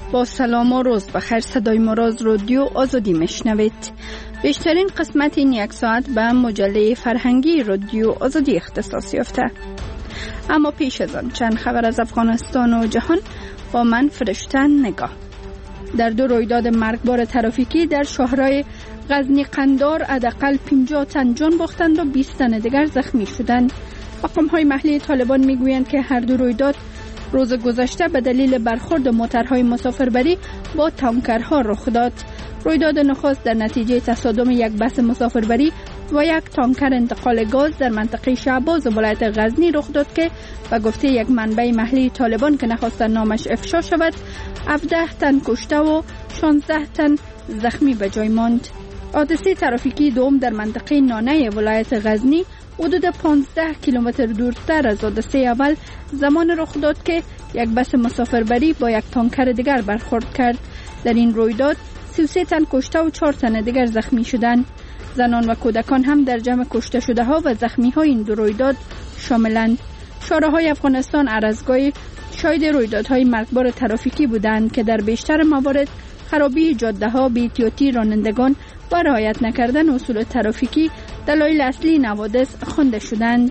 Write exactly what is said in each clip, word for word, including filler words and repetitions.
با سلام و روز بخیر. صدای مراز رادیو آزادی میشنوید. بیشترین قسمت این یک ساعت به مجله فرهنگی رادیو آزادی اختصاص یافته. اما پیش از آن چند خبر از افغانستان و جهان با من فرشتن نگاه. در دو رویداد مرگبار ترافیکی در شهرهای غزنی قندار حداقل پنجاه تن جان باختند و بیست تن دیگر زخمی شدند. مقام‌های محلی طالبان میگویند که هر دو رویداد روز گذشته به دلیل برخورد موترهای مسافربری با تانکرها رخ داد. رویداد نخست در نتیجه تصادم یک بس مسافربری و یک تانکر انتقال گاز در منطقه شعباز ولایت غزنی رخ داد که به گفته یک منبع محلی طالبان که نخواست نامش افشا شود، هفده تن کشته و شانزده تن زخمی به جای ماند. حادثه ترافیکی دوم در منطقه نانه ولایت غزنی حدود پانزده کیلومتر دورتر از حادثه اول زمان رخ داد که یک بس مسافربری با یک تانکر دیگر برخورد کرد. در این رویداد سی و سه تن کشته و چهار تن دیگر زخمی شدند. زنان و کودکان هم در جمع کشته شده ها و زخمی های این دو رویداد شاملند. شارع‌های افغانستان عرضگاه شاهد رویدادهای مرگبار ترافیکی بودند که در بیشتر موارد خرابی جاده ها، بی‌احتیاطی رانندگان و رعایت نکردن اصول ترافیکی دلایل اصلی این حوادث خوانده شدند.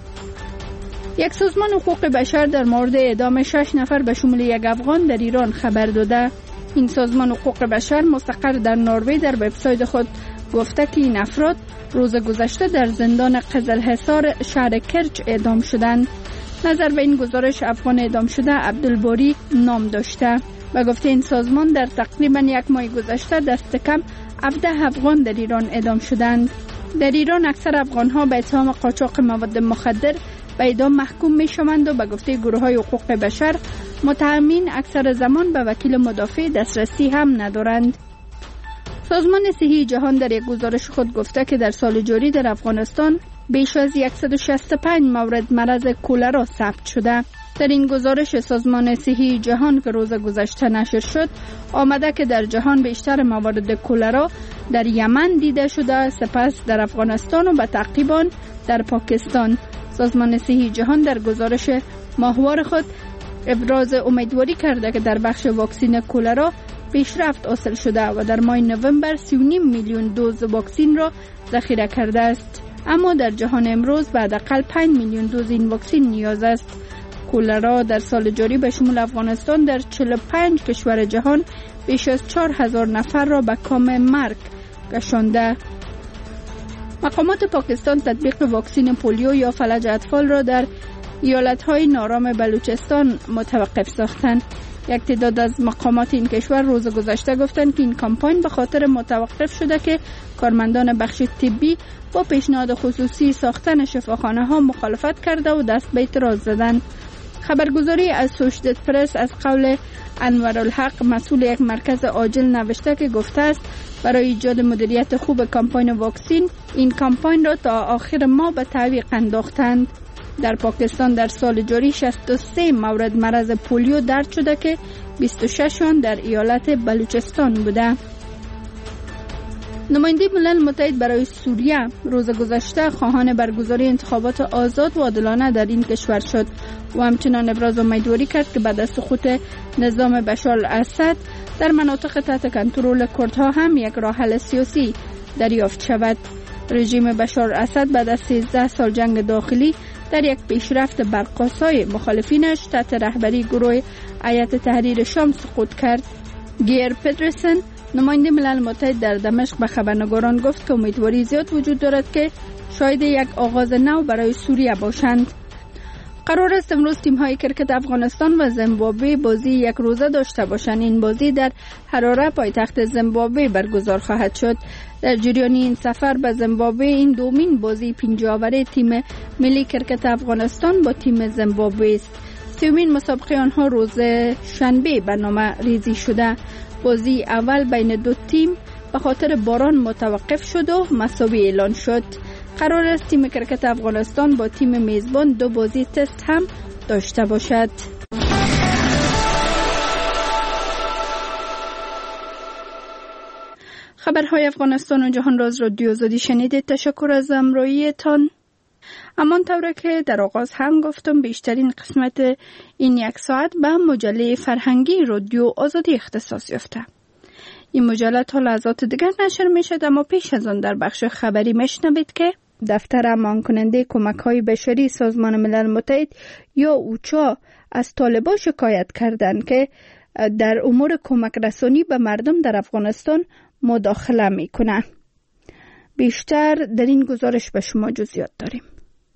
یک سازمان حقوق بشر در مورد اعدام شش نفر به شمول یک افغان در ایران خبر داده. این سازمان حقوق بشر مستقر در نروژ در وبسایت خود گفته که این افراد روز گذشته در زندان قزلحصار شهر کرج اعدام شدند. نظر به این گزارش افغان اعدام شده عبدالباری نام داشته. و گفته این سازمان در تقریبا یک ماه گذشته دست کم هفده افغان در ایران اعدام شدند. در ایران اکثر افغان‌ها به اتهام قاچاق مواد مخدر به اعدام محکوم می‌شوند و به گفته گروه‌های حقوق بشر متهمین اکثر زمان به وکیل مدافع دسترسی هم ندارند. سازمان صحی جهان در یک گزارش خود گفته که در سال جاری در افغانستان بیش از صد و شصت و پنج مورد مرض کولرا ثبت شده. در این گزارش سازمان صحی جهان که روز گذشته نشر شد آمده که در جهان بیشتر موارد کولرا در یمن دیده شده، سپس در افغانستان و به تعقیب آن در پاکستان. سازمان صحی جهان در گزارش ماهوار خود ابراز امیدواری کرده که در بخش واکسین کولرا پیشرفت حاصل شده و در ماه نوامبر سی و نیم میلیون دوز واکسین را ذخیره کرده است. اما در جهان امروز به حداقل پنج میلیون دوز این واکسین نیاز است. کولرا در سال جاری به شمول افغانستان در چهل و پنج کشور جهان بیش از چهار هزار نفر را به کام مرگ کشانده. مقامات پاکستان تطبیق واکسین پولیو یا فلج اطفال را در ایالت‌های نارام بلوچستان متوقف ساختند. یک تعداد از مقامات این کشور روز گذشته گفتند که این کمپاین به خاطر متوقف شده که کارمندان بخش طبی با پیشنهاد خصوصی ساختن شفاخانه ها مخالفت کرده و دست به اعتراض زدند. خبرگزاری از سوشدت پرس از قول انورالحق مسئول یک مرکز عاجل نوشته که گفته است برای ایجاد مدیریت خوب کمپاین واکسین این کمپاین را تا آخر ماه به تعویق انداختند. در پاکستان در سال جاری شصت و سه مورد مرض پولیو درد شده که بیست و شش آن در ایالت بلوچستان بوده. نماینده ملل متحد برای سوریه روز گذشته خواهان برگزاری انتخابات آزاد و عادلانه در این کشور شد و همچنان ابراز امیدواری کرد که بعد از سقوط نظام بشار الاسد در مناطق تحت کنترل کردها هم یک راه حل سیاسی دریافت شود. رژیم بشار الاسد بعد از سیزده سال جنگ داخلی در یک پیشرفت برقاسای مخالفینش تحت رهبری گروه هیئت تحریر شام سقوط کرد. گیر پدرسن نماینده ملل متحد در دمشق به خبرنگاران گفت که امیدواری زیاد وجود دارد که شاید یک آغاز نو برای سوریه باشند. قرار است امروز تیم‌های کرکت افغانستان و زیمبابوه بازی یک روزه داشته باشند. این بازی در حراره پایتخت زیمبابوه برگزار خواهد شد. در جریان این سفر به زیمبابوه این دومین بازی پنجاوره تیم ملی کرکت افغانستان با تیم زیمبابوه است. سومین مسابقه آنها روز شنبه برنامه ریزی شده. بازی اول بین دو تیم به خاطر باران متوقف شد و مساوی اعلان شد. قرار است تیم کرکت افغانستان با تیم میزبان دو بازی تست هم داشته باشد. خبرهای افغانستان و جهان راز رادیو آزادی شنیدید. تشکر از همراهیتان. امان طوره که در آغاز هم گفتم بیشترین قسمت این یک ساعت به مجله فرهنگی رادیو آزادی اختصاص یافته. این مجله تا لحظات دیگر نشر می شد، اما پیش از آن در بخش خبری میشنوید که دفتر امان کننده کمک های بشری سازمان ملل متحد یا اوچا از طالبان شکایت کردند که در امور کمک رسانی به مردم در افغانستان مداخله می کنند. بیشتر در این گزارش به شما جزئیات داریم.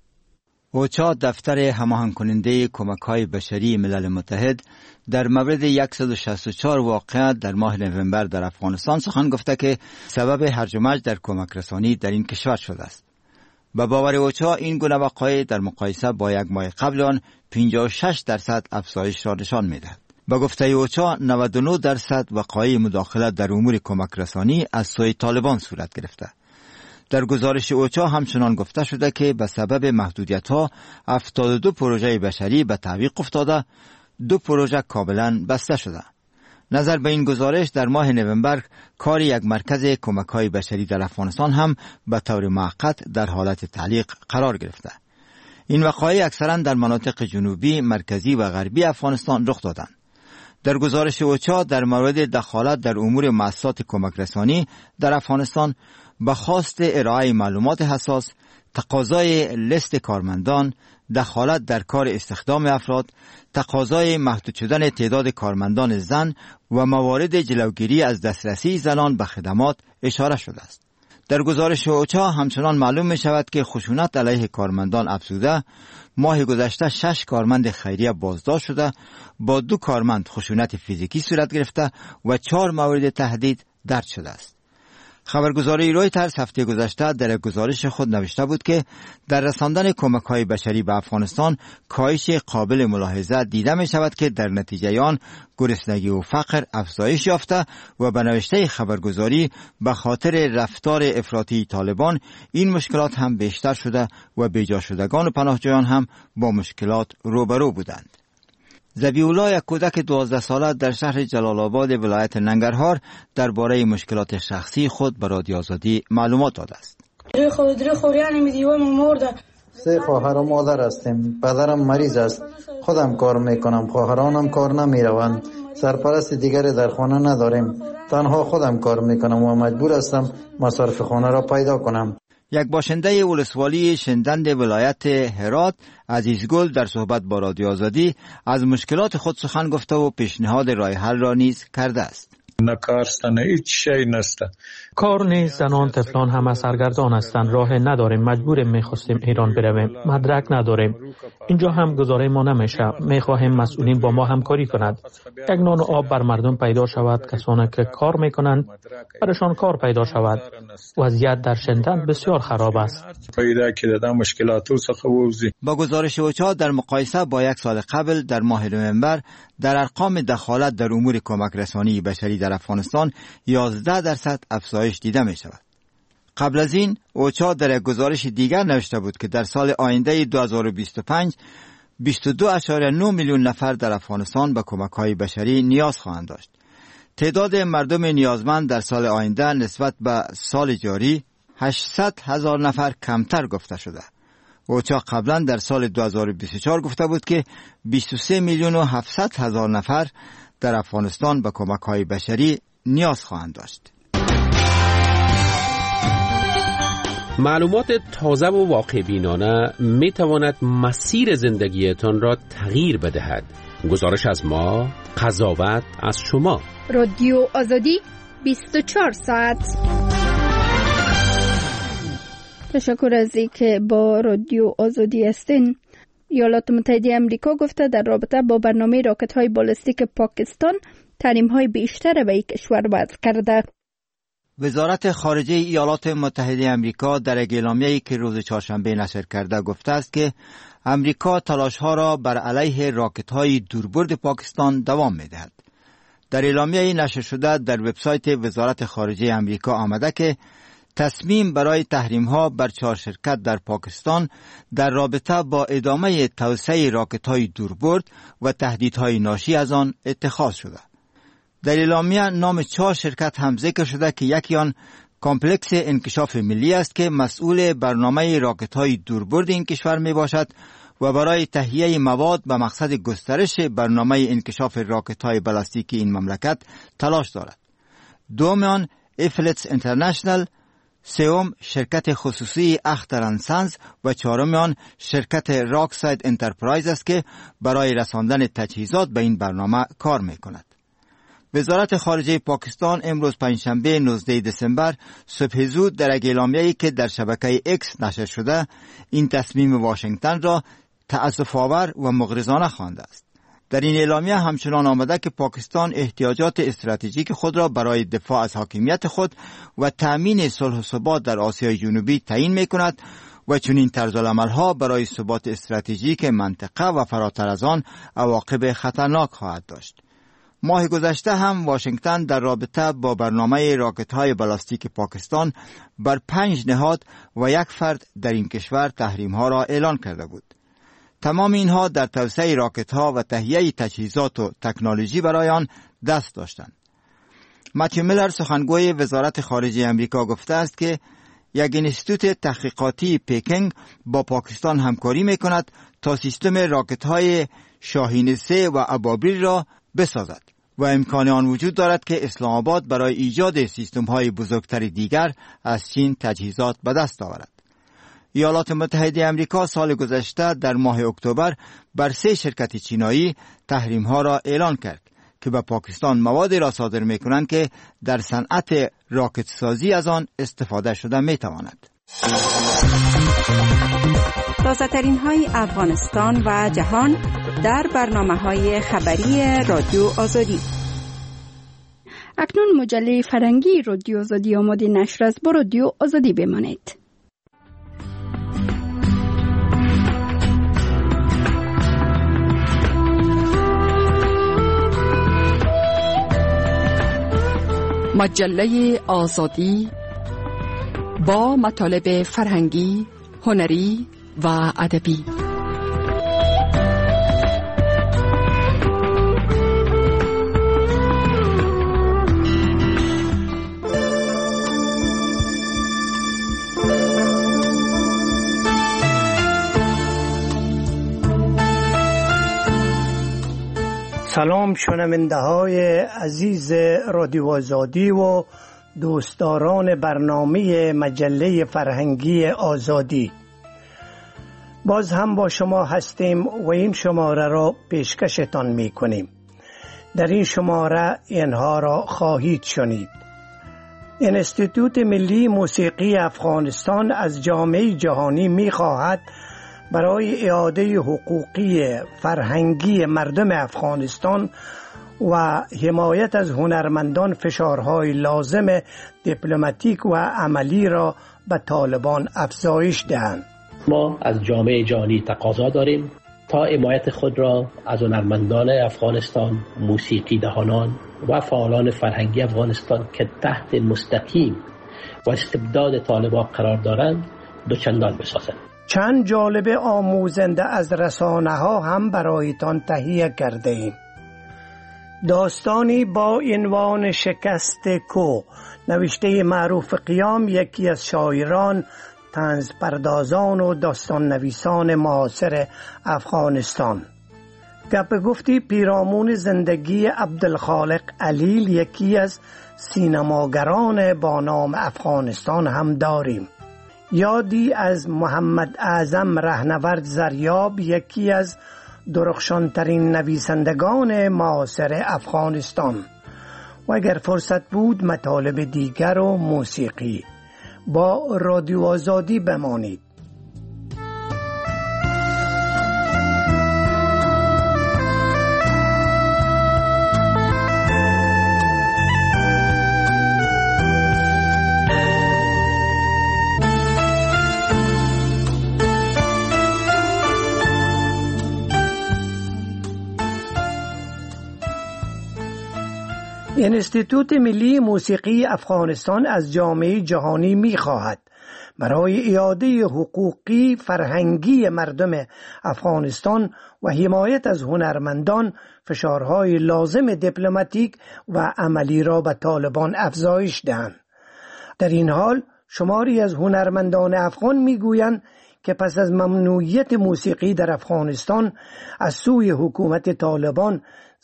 اوچا دفتر هماهنگ کننده کمک های بشری ملل متحد در مورد صد و شصت و چهار واقعه در ماه نوامبر در افغانستان سخن گفته که سبب هرج و مرج در کمک رسانی در این کشور شده است. به باور اوچا این گونه وقایع در مقایسه با یک ماه قبل آن پنجاه و شش درصد افزایش را نشان می‌دهد. به گفته اوچا نود و نه درصد وقایع مداخله در امور کمک رسانی از سوی طالبان صورت گرفته. در گزارش اوچا همچنان گفته شده که به سبب محدودیت‌ها هفتاد و دو پروژه بشری به تعویق افتاده، دو پروژه کاملا بسته شده. نظر به این گزارش در ماه نوامبر کار یک مرکز کمک‌های بشری در افغانستان هم به طور موقت در حالت تعلیق قرار گرفته. این وقایع اکثرا در مناطق جنوبی، مرکزی و غربی افغانستان رخ دادند. در گزارش اوچا در مورد دخالت در امور مؤسسات کمک رسانی در افغانستان به خواست ارائه معلومات حساس، تقاضای لیست کارمندان، دخالت در کار استخدام افراد، تقاضای محدود شدن تعداد کارمندان زن و موارد جلوگیری از دسترسی زنان به خدمات اشاره شده است. در گزارش اوچا همچنان معلوم می شود که خشونت علیه کارمندان افزوده، ماه گذشته شش کارمند خیریه بازداشت شده، با دو کارمند خشونت فیزیکی صورت گرفته و چهار مورد تهدید درج شده است. خبرگزاری رویترز هفته گذشته در گزارش خود نوشته بود که در رساندن کمک‌های بشری به افغانستان کاهش قابل ملاحظه دیده می شود که در نتیجه آن گرسنگی و فقر افزایش یافته و به نوشته خبرگزاری به خاطر رفتار افراطی طالبان این مشکلات هم بیشتر شده و بیجا شدگان و پناهجویان هم با مشکلات روبرو بودند. ذبیح‌الله، یک کودک دوازده ساله در شهر جلال آباد ولایت ننگرهار درباره مشکلات شخصی خود به رادیو آزادی معلومات داده است. سه خواهر و مادر هستیم. پدرم مریض است. خودم کار میکنم. خواهرانم کار نمیروند. سرپرست دیگری در خانه نداریم. تنها خودم کار میکنم و مجبور هستم مصارف خانه را پیدا کنم. یک باشنده ولسوالی شندند ولایت هرات، عزیزگل، در صحبت با رادیو آزادی از مشکلات خود سخن گفته و پیشنهاد راه حل را نیز کرده است. نکارستن هیچ شی نسته. کار نیست، زنان طفلان همه سرگردان هستند. راه نداریم، مجبوریم میخواستیم ایران برویم، مدرک نداریم. اینجا هم گزاره ما نمیشه. میخواهیم مسئولین با ما همکاری کند. یک نان و آب بر مردم پیدا شود. کسانی که کار میکنند برشان کار پیدا شود. وضعیت در شندند بسیار خراب است. پیدا که دادن مشکلات څخه ووزي. با گزارش اوچا در مقایسه با یک سال قبل در ماه نوامبر در ارقام دخالت در امور کمک رسانی بشری در افغانستان یازده درصد افزایش دیده می شود. قبل از این اوچا در یک گزارش دیگر نوشته بود که در سال آینده دو هزار و بیست و پنج بیست و دو ممیز نه میلیون نفر در افغانستان به کمک‌های بشری نیاز خواهند داشت. تعداد مردم نیازمند در سال آینده نسبت به سال جاری هشتصد هزار نفر کمتر گفته شده. اوچا قبلا در سال دو هزار و بیست و چهار گفته بود که بیست و سه میلیون و هفتصد هزار نفر در افغانستان به کمک‌های بشری نیاز خواهند داشت. معلومات تازه و واقع بینانه می تواند مسیر زندگیتان را تغییر بدهد. گزارش از ما، قضاوت از شما. رادیو آزادی بیست و چهار ساعت. تشکر از اینکه با رادیو آزادی هستین. ایالات متحده آمریکا گفته در رابطه با برنامه راکت‌های بالستیک پاکستان تحریم‌های بیشتر به این کشور وضع کرده. وزارت خارجه ایالات متحده آمریکا در یک اعلامیه‌ای که روز چهارشنبه نشر کرده گفته است که آمریکا تلاش‌ها را بر علیه راکت‌های دوربرد پاکستان دوام می‌دهد. در اعلامیه نشر شده در وبسایت وزارت خارجه آمریکا آمده که تصمیم برای تحریم‌ها بر چهار شرکت در پاکستان در رابطه با ادامه توسعه راکت‌های دوربرد و تهدیدهای ناشی از آن اتخاذ شده. در اعلامیه نام چهار شرکت هم ذکر شده که یکی آن کمپلکس انکشاف ملی است که مسئول برنامه راکت‌های دوربرد این کشور می باشد و برای تهیه مواد به مقصد گسترش برنامه انکشاف راکت‌های بالستیکی این مملکت تلاش دارد. دومیان افلتس انترنشنل، سوم شرکت خصوصی اختر اند سنز و چهارمیان شرکت راکساید انترپرایز است که برای رساندن تجهیزات به این برنامه کار می کند. وزارت خارجه پاکستان امروز پنجشنبه نوزدهم دسامبر صبح زود در یک اعلامیه‌ای که در شبکه اکس نشر شده این تصمیم واشنگتن را تأسف‌آور و مغرضانه خوانده است. در این اعلامیه همچنان آمده که پاکستان احتیاجات استراتژیک خود را برای دفاع از حاکمیت خود و تأمین صلح و ثبات در آسیای جنوبی تعیین می‌کند و چنین طرزالعمل‌ها برای ثبات استراتژیک منطقه و فراتر از آن عواقب خطرناک خواهد داشت. ماه گذشته هم واشنگتن در رابطه با برنامه راکت‌های بالستیک پاکستان بر پنج نهاد و یک فرد در این کشور تحریم‌ها را اعلان کرده بود. تمام اینها در توسعه راکت‌ها و تهیه تجهیزات و تکنولوژی برای آن دست داشتند. متیو میلر سخنگوی وزارت خارجه امریکا گفته است که یک انستیتوت تحقیقاتی پکینگ با پاکستان همکاری می‌کند تا سیستم راکت‌های شاهین سه و ابابیل را بسازد و امکان آن وجود دارد که اسلام آباد برای ایجاد سیستم‌های بزرگتر دیگر از چین تجهیزات به دست آورد. ایالات متحده آمریکا سال گذشته در ماه اکتبر بر سه شرکت چینایی تحریم‌ها را اعلان کرد که به پاکستان موادی را صادر می‌کنند که در صنعت راکت سازی از آن استفاده شده می‌تواند. تازه‌ترین های افغانستان و جهان در برنامه‌های خبری رادیو آزادی. اکنون مجله فرهنگی رادیو آزادی آماده نشر است. با رادیو آزادی بمانید. مجله آزادی با مطالب فرهنگی، هنری و ادبی. سلام شنونده های عزیز رادیو آزادی و دوستداران برنامه مجله فرهنگی آزادی. باز هم با شما هستیم و این شماره را پیشکشتان می کنیم. در این شماره اینها را خواهید شنید. انستیتوت ملی موسیقی افغانستان از جامعه جهانی می خواهد برای اعاده حقوقی فرهنگی مردم افغانستان و حمایت از هنرمندان فشارهای لازم دیپلماتیک و عملی را به طالبان افزایش دهند. ما از جامعه جهانی تقاضا داریم تا حمایت خود را از هنرمندان افغانستان، موسیقی دهانان و فعالان فرهنگی افغانستان که تحت مستقیم و استبداد طالبان قرار دارند دوچندان بسازند. چند جالب آموزنده از رسانه ها هم برایتان تهیه کرده ایم. داستانی با عنوان شکست کو نوشته معروف قیام، یکی از شاعران، طنز پردازان و داستان نویسان معاصر افغانستان. گپ گفتی پیرامون زندگی عبدالخالق علیل، یکی از سینماگران با نام افغانستان هم داریم. یادی از محمد اعظم رهنورد زریاب، یکی از درخشانترین نویسندگان معاصر افغانستان. و اگر فرصت بود مطالب دیگر و موسیقی. با رادیو آزادی بمانید. انستیتوت ملی موسیقی افغانستان از جامعه جهانی می خواهد برای اعاده حقوقی فرهنگی مردم افغانستان و حمایت از هنرمندان فشارهای لازم دیپلماتیک و عملی را به طالبان افزایش دهند. در این حال شماری از هنرمندان افغان میگویند که پس از ممنوعیت موسیقی در افغانستان از سوی حکومت طالبان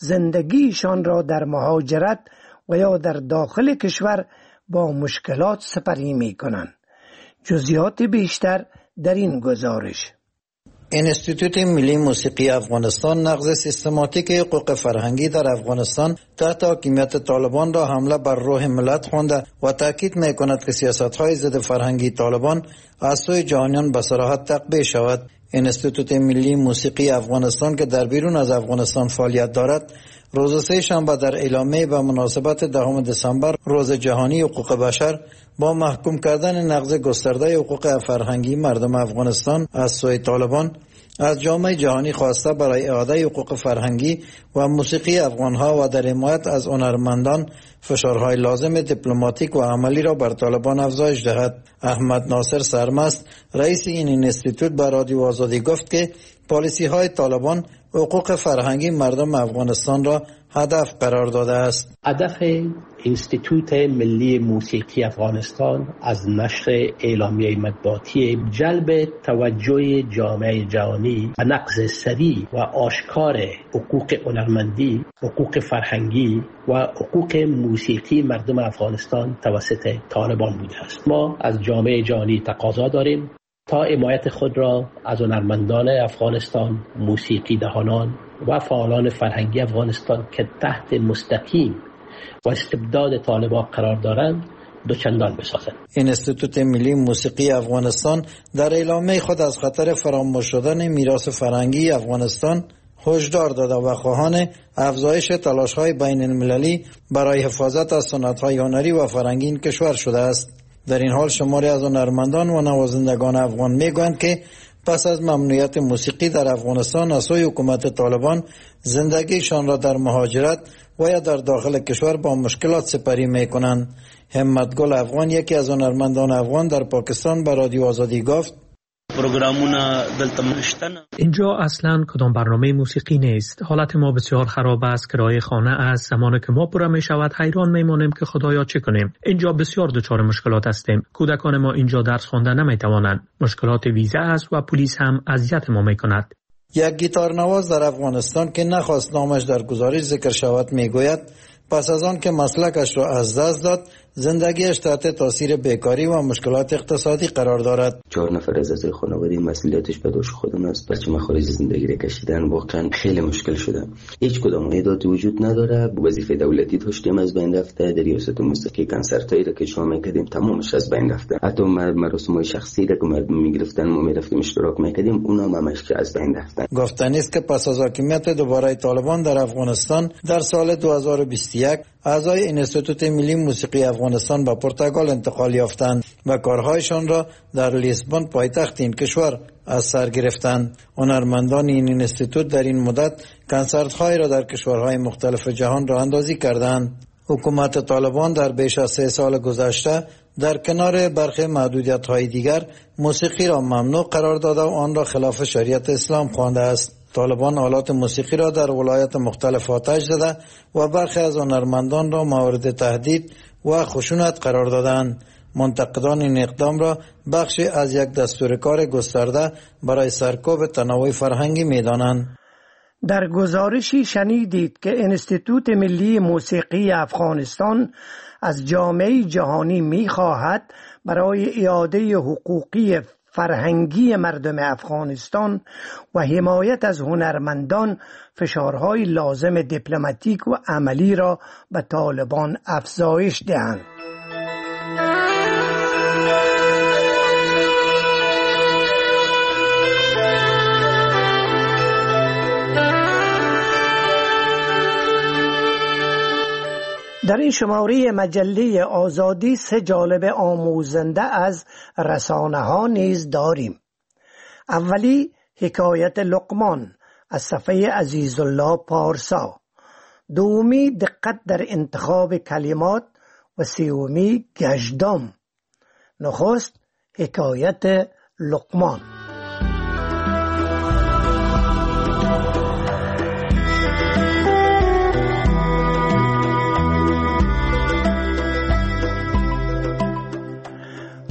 زندگیشان را در مهاجرت و یا در داخل کشور با مشکلات سپری می کنند. جزئیات بیشتر در این گزارش. انستیتوت ملی موسیقی افغانستان نقض سیستماتیک حقوق فرهنگی در افغانستان تحت حاکمیت طالبان را حمله بر روح ملت خوانده و تاکید می کند که سیاست‌های ضد فرهنگی طالبان از سوی جهانیان به صراحت تقبیح شود. انستیتوت ملی موسیقی افغانستان که در بیرون از افغانستان فعالیت دارد، روز سه شنبه در اعلامیه به مناسبت دهم دسامبر روز جهانی حقوق بشر با محکوم کردن نقض گسترده حقوق فرهنگی مردم افغانستان از سوی طالبان از جامعه جهانی خواسته برای اعاده حقوق فرهنگی و موسیقی افغانها و در حمایت از هنرمندان فشارهای لازم دیپلماتیک و عملی را بر طالبان افزایش دهد. احمد ناصر سرمست رئیس این اینستیتوت به رادیو آزادی گفت که پالیسی های طالبان حقوق فرهنگی مردم افغانستان را هدف قرار داده است. هدف اینستیتوت ملی موسیقی افغانستان از نشر اعلامیه مطبوعاتی جلب توجه جامعه جهانی به نقض سریع و آشکار حقوق هنرمندی، حقوق فرهنگی و حقوق موسیقی مردم افغانستان توسط طالبان بوده است. ما از جامعه جهانی تقاضا داریم تا حمایت خود را از هنرمندان افغانستان، موسیقی دهانان و فعالان فرهنگی افغانستان که تحت مستقیم و استبداد طالبان قرار دارند دوچندان بسازند. انستیتوت ملی موسیقی افغانستان در اعلامیه خود از خطر فراموش شدن میراث فرهنگی افغانستان هشدار داده و خواهان افزایش تلاش‌های بین المللی برای حفاظت از سنت‌های هنری و فرهنگی این کشور شده است. در این حال شماری از هنرمندان و نوازندگان افغان میگویند که پس از ممنوعیت موسیقی در افغانستان از سوی حکومت طالبان زندگیشان را در مهاجرت و یا در داخل کشور با مشکلات سپری میکنند. همت گل افغان یکی از هنرمندان افغان در پاکستان به رادیو آزادی گفت: اینجا اصلا کدام برنامه موسیقی نیست. حالت ما بسیار خراب است. کرایه خانه است. زمانی که ما پوره می شود حیران میمانیم که خدایا چه کنیم. اینجا بسیار دچار مشکلات هستیم. کودکان ما اینجا درس خواندن نمی توانند. مشکلات ویزا است و پلیس هم اذیت ما می کند. یک گیتار نواز در افغانستان که نخواست نامش در گزارش ذکر شود میگوید پس از آن که مسلکش را از دست داد زندگیش تحت تاثیر بیکاری و مشکلات اقتصادی قرار دارد. چهار نفر از اعضای خانواده مسئولیتش به دوش خودم است. بچه مخارج زندگی را کشیدن واقعا خیلی مشکل شده. هیچ کدام ایداتی وجود نداره. وظیفه دولتی داشتیم از بین رفته. در ریاست موسیقی کنسرتایی را که شما میکردیم تمامش از بین رفته. حتی مراسم‌های شخصی را که مردم میگرفتن ما میرفتیم اشتراک میکردیم اونا هم همش از بین رفتن. گفتنی است که پس از حاکمیت دوباره طالبان در افغانستان در سال دو هزار و بیست و یک اعضای انستیتوت ملی موسیقی افغانستان به پرتغال انتقال یافتند و کارهایشان را در لیسبون پایتخت این کشور از سر گرفتند. هنرمندان این انستیتوت در این مدت کنسرت‌های را در کشورهای مختلف جهان راه اندازی کردند. حکومت طالبان در بیش از سه سال گذشته در کنار برخی محدودیت‌های دیگر موسیقی را ممنوع قرار داده و آن را خلاف شریعت اسلام خوانده است. طالبان آلات موسیقی را در ولایات مختلف آتش زده و برخی از هنرمندان را مورد تهدید و خشونت قرار دادند. منتقدان این اقدام را بخشی از یک دستور کار گسترده برای سرکوب تنوع فرهنگی می‌دانند. در گزارشی شنیدید که انستیتوت ملی موسیقی افغانستان از جامعه جهانی می‌خواهد برای اعاده حقوقی فرهنگی مردم افغانستان و حمایت از هنرمندان فشارهای لازم دیپلماتیک و عملی را به طالبان افزایش دهند. در این شماره مجله آزادی سه جانب آموزنده از رسانه ها نیز داریم. اولی حکایت لقمان از صفحه عزیزالله پارسا، دومی دقت در انتخاب کلمات و سومی گشتم. نخست حکایت لقمان.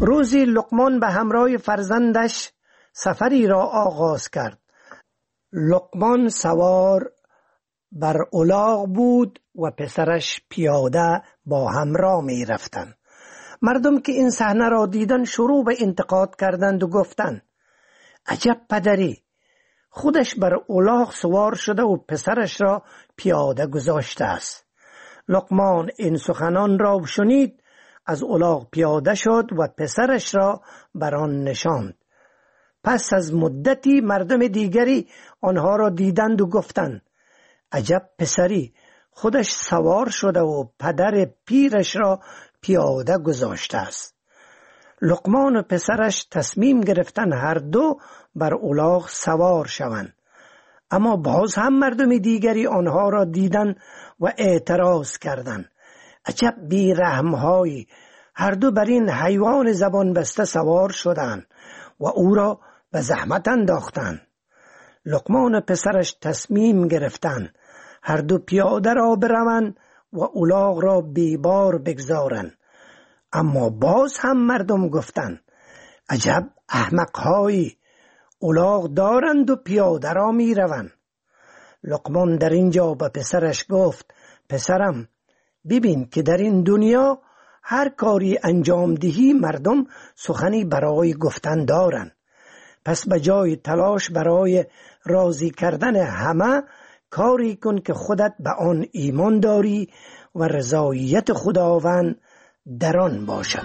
روزی لقمان به همراه فرزندش سفری را آغاز کرد. لقمان سوار بر الاغ بود و پسرش پیاده با هم راه می رفتند. مردم که این صحنه را دیدن شروع به انتقاد کردند و گفتند عجب پدری، خودش بر الاغ سوار شده و پسرش را پیاده گذاشته است. لقمان این سخنان را شنید، از الاغ پیاده شد و پسرش را بر آن نشاند. پس از مدتی مردم دیگری آنها را دیدند و گفتند عجب پسری، خودش سوار شده و پدر پیرش را پیاده گذاشته است. لقمان و پسرش تصمیم گرفتند هر دو بر الاغ سوار شوند، اما باز هم مردم دیگری آنها را دیدند و اعتراض کردند عجب بی‌رحم‌هایی، هر دو بر این حیوان زبان بسته سوار شدند و او را به زحمت انداختند. لقمان و پسرش تصمیم گرفتند هر دو پیاده را بروند و الاغ را بیبار بگذارند، اما باز هم مردم گفتند عجب احمق‌هایی، الاغ دارند و پیاده را می روند. لقمان در اینجا به پسرش گفت پسرم، ببین که در این دنیا هر کاری انجام دهی مردم سخنی برای گفتن دارند، پس به جای تلاش برای راضی کردن همه کاری کن که خودت به آن ایمان داری و رضایت خداوند در آن باشد.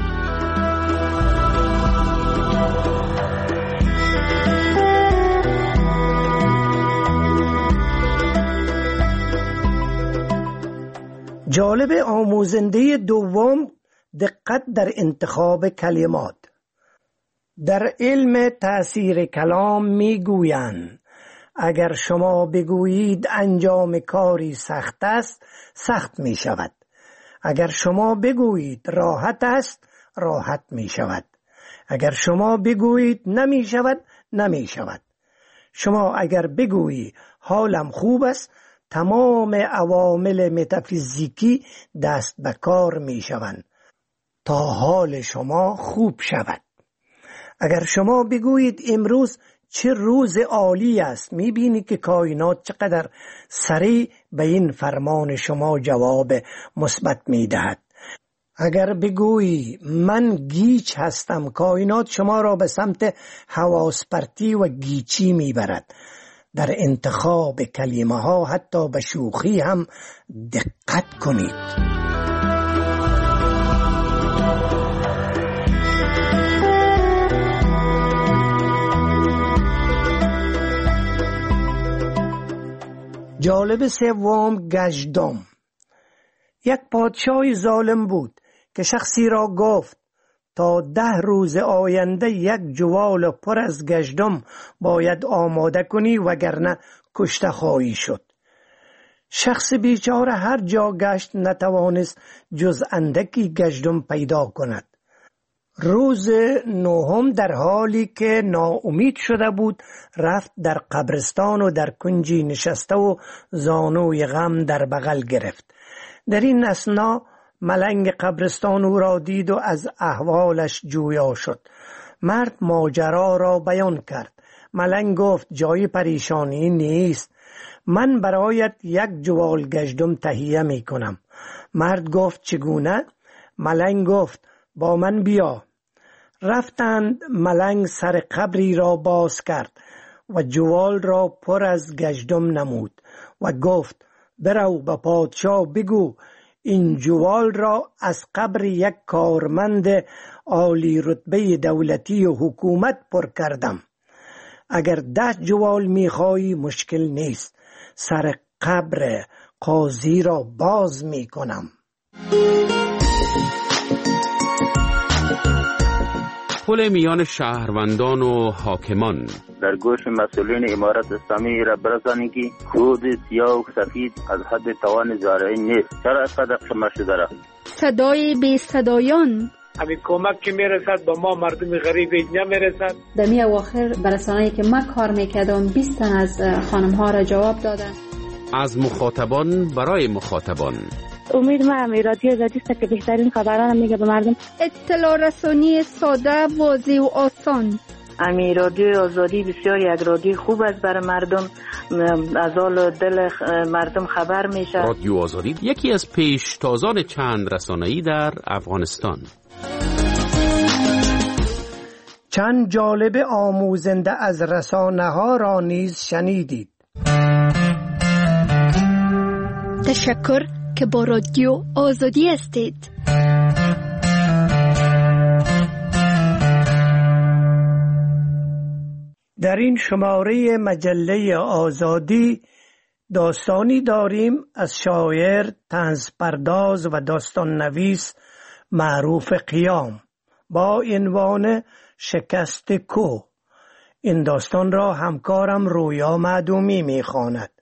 جالب آموزنده دوم، دقت در انتخاب کلمات. در علم تأثیر کلام می گویند اگر شما بگویید انجام کاری سخت است، سخت می شود. اگر شما بگویید راحت است، راحت می شود. اگر شما بگویید نمی شود، نمی شود. شما اگر بگویی حالم خوب است، تمام عوامل متافیزیکی دست به کار می شوند تا حال شما خوب شود. اگر شما بگویید امروز چه روز عالی است، می بینی که کائنات چقدر سریع به این فرمان شما جواب مثبت می دهد. اگر بگویی من گیج هستم، کائنات شما را به سمت حواس پرتی و گیچی می برد. در انتخاب کلمه ها حتی به شوخی هم دقت کنید. جالب سوم، گژدم. یک پادشاه ظالم بود که شخصی را گفت تا ده روز آینده یک جوال پر از گژدم باید آماده کنی وگرنه کشته خواهی شد. شخص بیچاره هر جا گشت نتوانست جز اندکی گژدم پیدا کند. روز نهم در حالی که ناامید شده بود رفت در قبرستان و در کنجی نشسته و زانوی غم در بغل گرفت. در این اثنا ملنگ قبرستان او را دید و از احوالش جویا شد. مرد ماجرا را بیان کرد. ملنگ گفت جای پریشانی نیست، من برایت یک جوال گژدم تهیه می کنم. مرد گفت چگونه؟ ملنگ گفت با من بیا. رفتند. ملنگ سر قبری را باز کرد و جوال را پر از گژدم نمود و گفت برو به پادشاه بگو این جوال را از قبر یک کارمند عالی رتبه دولتی و حکومت پر کردم. اگر ده جوال میخوایی مشکل نیست، سر قبر قاضی را باز میکنم. پل میان شهروندان و حاکمان. در گوش مسئولین امارت اسلامی را برسانید که خود سیاه و سفید از حد توان زارعی نیست. چرا اینقدر شما شده را؟ صدای بی صدایان. همین کمک که میرسد با ما مردم غریب نمیرسد. در می اواخر برسانه‌ای که من کار میکردم بیست تن از خانم ها را جواب دادن. از مخاطبان برای مخاطبان. امید ما هم رادیو آزادی است که بهترین خبران میگه به مردم. اطلاع رسانی ساده، واضح و آسان. امی رادیو آزادی بسیار یک رادیو خوب است برای مردم، از حال دل مردم خبر میشه. رادیو آزادی یکی از پیشتازان چند رسانه‌ای در افغانستان. چند جالب آموزنده از رسانه ها را نیز شنیدید. تشکر که با رادیو آزادی هستید. در این شماره مجله آزادی داستانی داریم از شاعر، طنزپرداز و داستان نویس معروف قیام با عنوان شکست کوه. این داستان را همکارم رویا معدومی می‌خواند.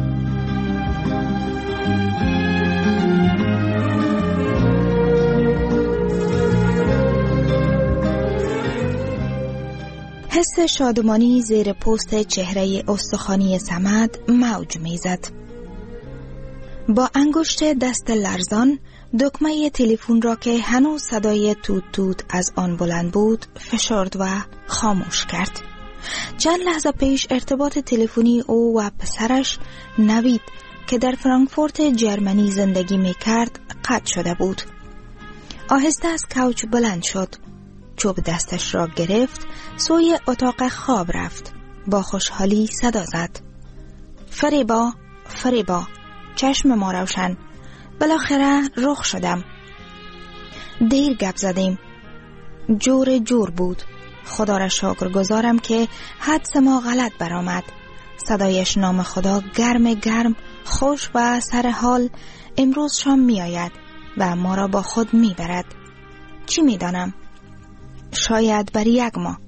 حس شادمانی زیر پوست چهره استخوانی صمد موج میزد. با انگشت دست لرزان دکمه تلفن را که هنوز صدای توت توت از آن بلند بود فشرد و خاموش کرد. چند لحظه پیش ارتباط تلفنی او و پسرش نوید که در فرانکفورت جرمنی زندگی میکرد قطع شده بود. آهسته از کوچ بلند شد، چوب دستش را گرفت، سوی اتاق خواب رفت. با خوشحالی صدا زد: فریبا، فریبا، چشم ما روشن، بالاخره رخ شدم. دیر گپ زدیم، جور جور بود. خدا را شکر گزارم که حدس ما غلط برآمد. صدایش نام خدا گرم گرم، خوش و سر حال. امروز شام می آید و ما را با خود می برد. چی می دانم؟ شاید بر یک ماه.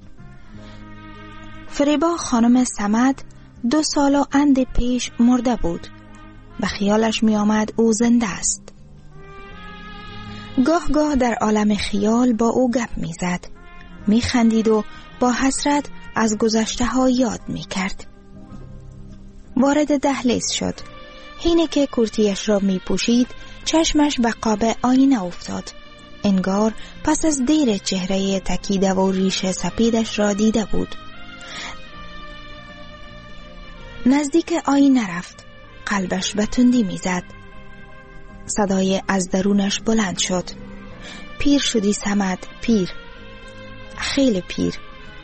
فریبا خانم صمد دو سال و اند پیش مرده بود. به خیالش می آمد او زنده است. گاه گاه در عالم خیال با او گپ می زد، می خندید و با حسرت از گذشته ها یاد می کرد. وارد دهلیز شد. حین که کرتیش را می پوشید چشمش به قاب آینه افتاد. انگار پس از دیر چهره تکیده و ریش سپیدش را دیده بود. نزدیک آینه رفت. قلبش به تندی می زد. صدای از درونش بلند شد: پیر شدی صمد، پیر، خیلی پیر.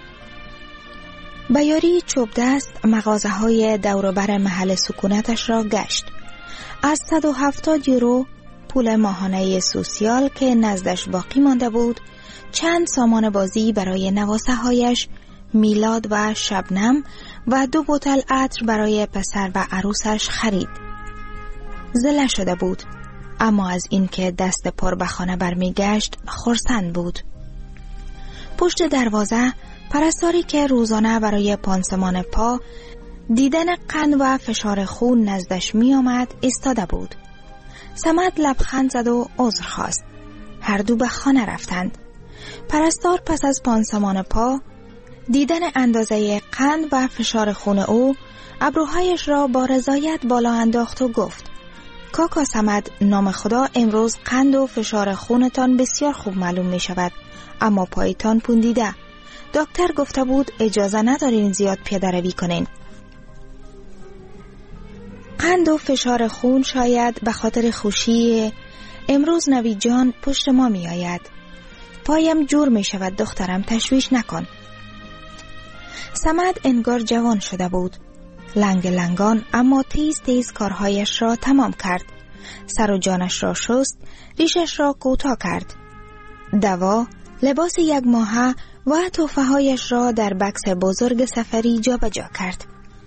بیاری چوب دست مغازه های دوروبر محل سکونتش را گشت. از صد و هفتاد یورو پول ماهانه سوسیال که نزدش باقی مانده بود، چند سامان بازی برای نواسه هایش، میلاد و شبنم و دو بوتل عطر برای پسر و عروسش خرید. زله شده بود، اما از اینکه دست پر به خانه برمیگشت خرسند بود. پشت دروازه پرستاری که روزانه برای پانسمان پا دیدن قند و فشار خون نزدش می آمد ایستاده بود. صمد لبخند زد و عذر خواست. هر دو به خانه رفتند. پرستار پس از پانسمان پا دیدن اندازه قند و فشار خون او ابروهایش را با رضایت بالا انداخت و گفت: کاکا صمد، نام خدا امروز قند و فشار خونتان بسیار خوب معلوم می شود، اما پایتان پوندیده. دکتر گفته بود اجازه ندارین زیاد پیاده روی کنین. قند و فشار خون شاید به خاطر خوشی امروز نوید جان پشت ما می آید. پایم جور می شود دخترم، تشویش نکن. صمد انگار جوان شده بود، لنگ لنگان، اما تیز تیز کارهایش را تمام کرد. سر و جانش را شست، ریشش را کوتاه کرد. دوا، لباس یک ماهه و تحفه هایش را در بکس بزرگ سفری جا به جا کرد.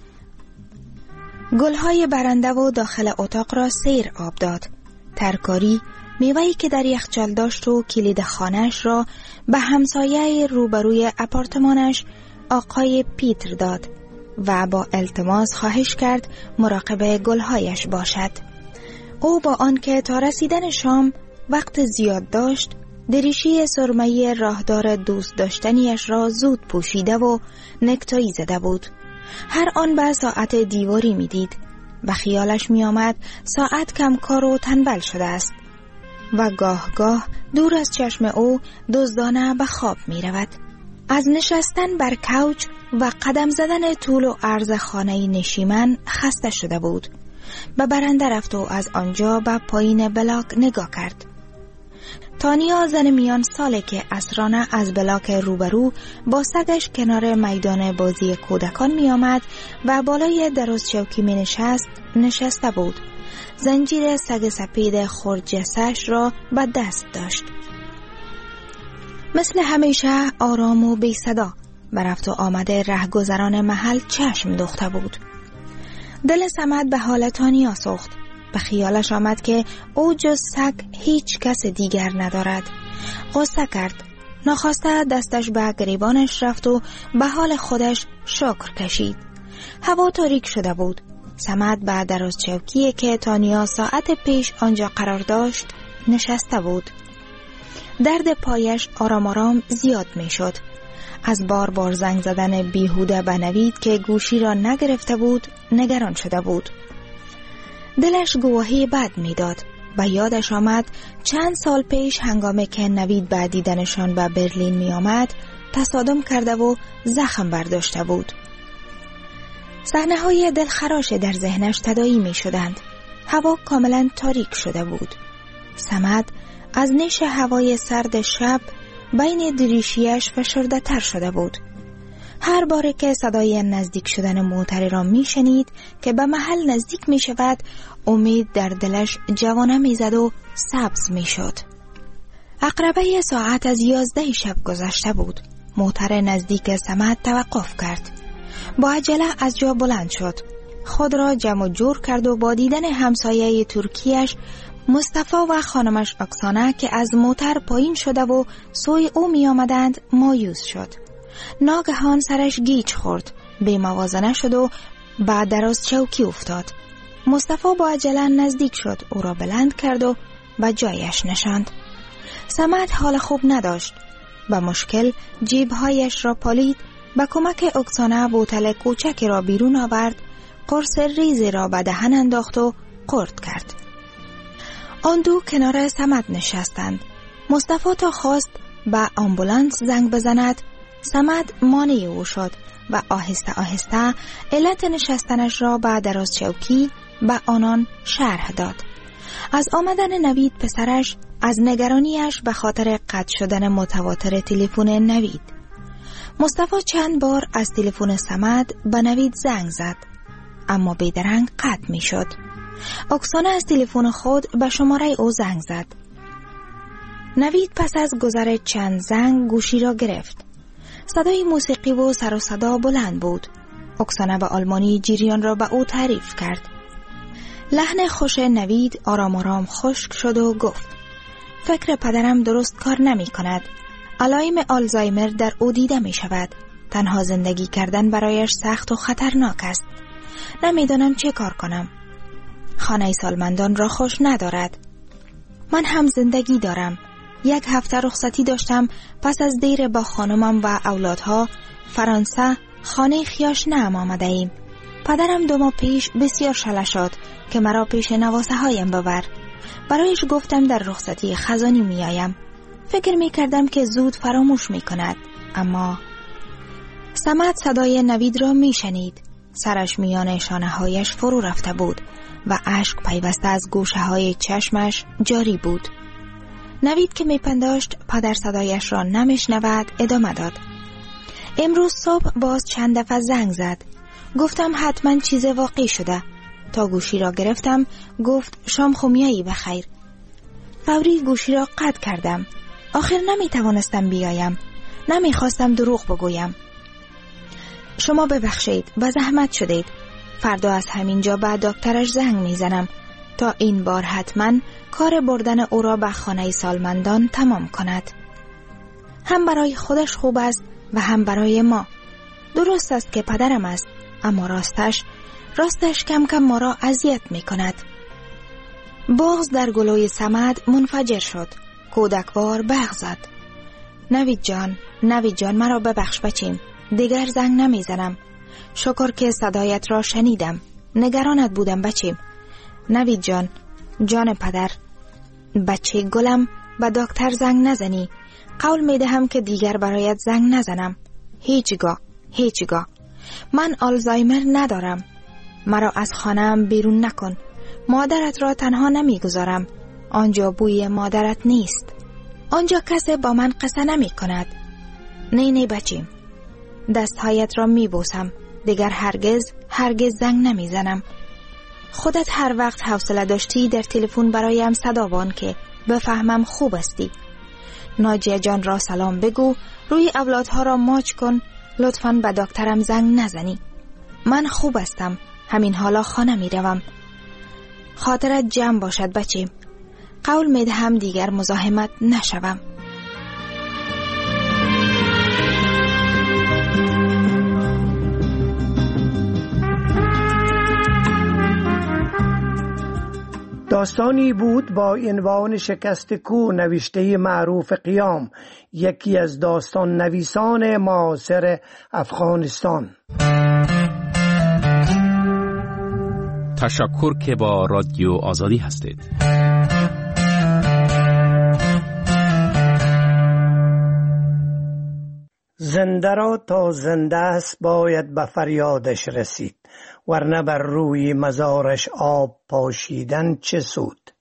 گلهای برنده و داخل اتاق را سیر آب داد. ترکاری، میوهی که در یخچال داشت و کلید خانه‌اش را به همسایه روبروی آپارتمانش آقای پیتر داد و با التماس خواهش کرد مراقب گلهایش باشد. او با آنکه تا رسیدن شام وقت زیاد داشت، دریشی سرمه‌ای راهدار دوست داشتنیش را زود پوشیده و نکتایی زده بود. هر آن به ساعت دیواری می دید. و خیالش می آمد ساعت کمکار و تنبل شده است و گاه گاه دور از چشم او دزدانه به خواب می رود. از نشستن بر کوچ و قدم زدن طول و عرض خانه نشیمن خسته شده بود. به برنده رفت و از آنجا به پایین بلاک نگاه کرد. تانیا زن میان ساله که عصرانه از بلاک روبرو با سگش کنار میدان بازی کودکان می آمد و بالای دراز چوکی می نشست نشسته بود. زنجیر سگ سپید خرجسش را به دست داشت. مثل همیشه آرام و بی صدا به رفت و آمد رهگذران محل چشم دوخته بود. دل صمد به حال تانیا سوخت. به خیالش آمد که او جز سگ هیچ کس دیگر ندارد. غصه کرد. ناخواسته دستش به گریبانش رفت و به حال خودش شکر کشید. هوا تاریک شده بود. صمد به دراز چوکی که تانیا ساعت پیش آنجا قرار داشت نشسته بود. درد پایش آرام آرام زیاد می شد. از بار بار زنگ زدن بیهوده به نوید که گوشی را نگرفته بود نگران شده بود. دلش گواهی بد می داد. و یادش آمد چند سال پیش هنگامی که نوید به دیدنشان به برلین می آمد تصادم کرده و زخم برداشته بود. صحنه های دلخراش در ذهنش تداعی می شدند. هوا کاملا تاریک شده بود. صمد از نیش هوای سرد شب بین دریشیش فشرده تر شده بود. هر باره که صدای نزدیک شدن موتر را می شنید که به محل نزدیک می شود امید در دلش جوانه می زد و سبز می شد. عقربه ساعت از یازده شب گذشته بود. موتر نزدیک صمد توقف کرد. با عجله از جا بلند شد. خود را جمع جور کرد و با دیدن همسایه ترکیش مصطفی و خانمش اکسانه که از موتر پایین شده و سوی او می آمدند مایوس شد. ناگهان سرش گیج خورد. بی موازنه شد و بعد دراز چوکی افتاد. مصطفی با عجله نزدیک شد. او را بلند کرد و به جایش نشاند. صمد حال خوب نداشت. با مشکل جیبهایش را پالید. با کمک اکسانه بوتل کوچکی را بیرون آورد. قرص ریزی را به دهن انداخت و قرت کرد. آن دو کنار صمد نشستند. مصطفی تا خواست به آمبولانس زنگ بزند صمد مانع او شد و آهسته آهسته علت نشستنش را به دراز چوکی به آنان شرح داد. از آمدن نوید پسرش، از نگرانیش به خاطر قطع شدن متواتر تلفن نوید. مصطفی چند بار از تلفن صمد به نوید زنگ زد اما بیدرنگ قطع می شد. اکسانه از تلفن خود به شماره او زنگ زد. نوید پس از گذر چند زنگ گوشی را گرفت. صدای موسیقی و سر و صدا بلند بود. اکسانه به آلمانی جریان را به او تعریف کرد. لحن خوش نوید آرام آرام خشک شد و گفت فکر پدرم درست کار نمی کند. علائم آلزایمر در او دیده می شود. تنها زندگی کردن برایش سخت و خطرناک است. نمیدانم چه کار کنم. خانه سالمندان را خوش ندارد. من هم زندگی دارم. یک هفته رخصتی داشتم. پس از دیر با خانمم و اولادها فرانسه خانه خیاش نام آمده ایم. پدرم دو ماه پیش بسیار شله شد که مرا پیش نواسه هایم ببر. برایش گفتم در رخصتی خزانی می آیم. فکر می کردم که زود فراموش می کند. اما صمد صدای نوید را می شنید. سرش میان شانه هایش فرو رفته بود و اشک پیوسته از گوشه های چشمش جاری بود. نوید که می پنداشت پدر صدایش را نمیشنود ادامه داد. امروز صبح باز چند دفعه زنگ زد. گفتم حتما چیز واقعی شده. تا گوشی را گرفتم گفت شام خمیایی بخیر. فوری گوشی را قطع کردم. آخر نمی توانستم بیایم. نمی خواستم دروغ بگویم. شما ببخشید و زحمت شدید. فردا از همینجا به دکترش زنگ میزنم تا این بار حتما کار بردن او را به خانه سالمندان تمام کند. هم برای خودش خوب است و هم برای ما. درست است که پدرم است اما راستش راستش کم کم ما را اذیت می کند. بغض در گلوی صمد منفجر شد. کودکوار بغض زد. نوید جان، نوید جان مرا ببخش بچیم. دیگر زنگ نمی زنم. شکر که صدایت را شنیدم. نگرانت بودم بچیم. نوید جان، جان پدر، بچه گلم، به دکتر زنگ نزنی. قول می دهم که دیگر برایت زنگ نزنم. هیچگاه، هیچگاه. من آلزایمر ندارم. مرا از خانه‌ام بیرون نکن. مادرت را تنها نمی گذارم. آنجا بوی مادرت نیست. آنجا کسی با من قصه نمی کند. نه نه بچیم. دستهایت را می بوسم. دیگر هرگز هرگز زنگ نمی زنم. خودت هر وقت حوصله داشتی در تلفن برایم صدا بان که بفهمم خوب استی. ناجیه جان را سلام بگو. روی اولادها را ماچ کن. لطفاً به دکترم زنگ نزنی. من خوب هستم. همین حالا خانه می روم. خاطرت جمع باشد بچیم. قول می دهم دیگر مزاحمت نشوم. داستانی بود با عنوان شکست کوه نوشته معروف قیام، یکی از داستان نویسان معاصر افغانستان. تشکر که با رادیو آزادی هستید. زنده را تا زنده است باید به فریادش رسید، ورنه بر روی مزارش آب پاشیدن چه سود.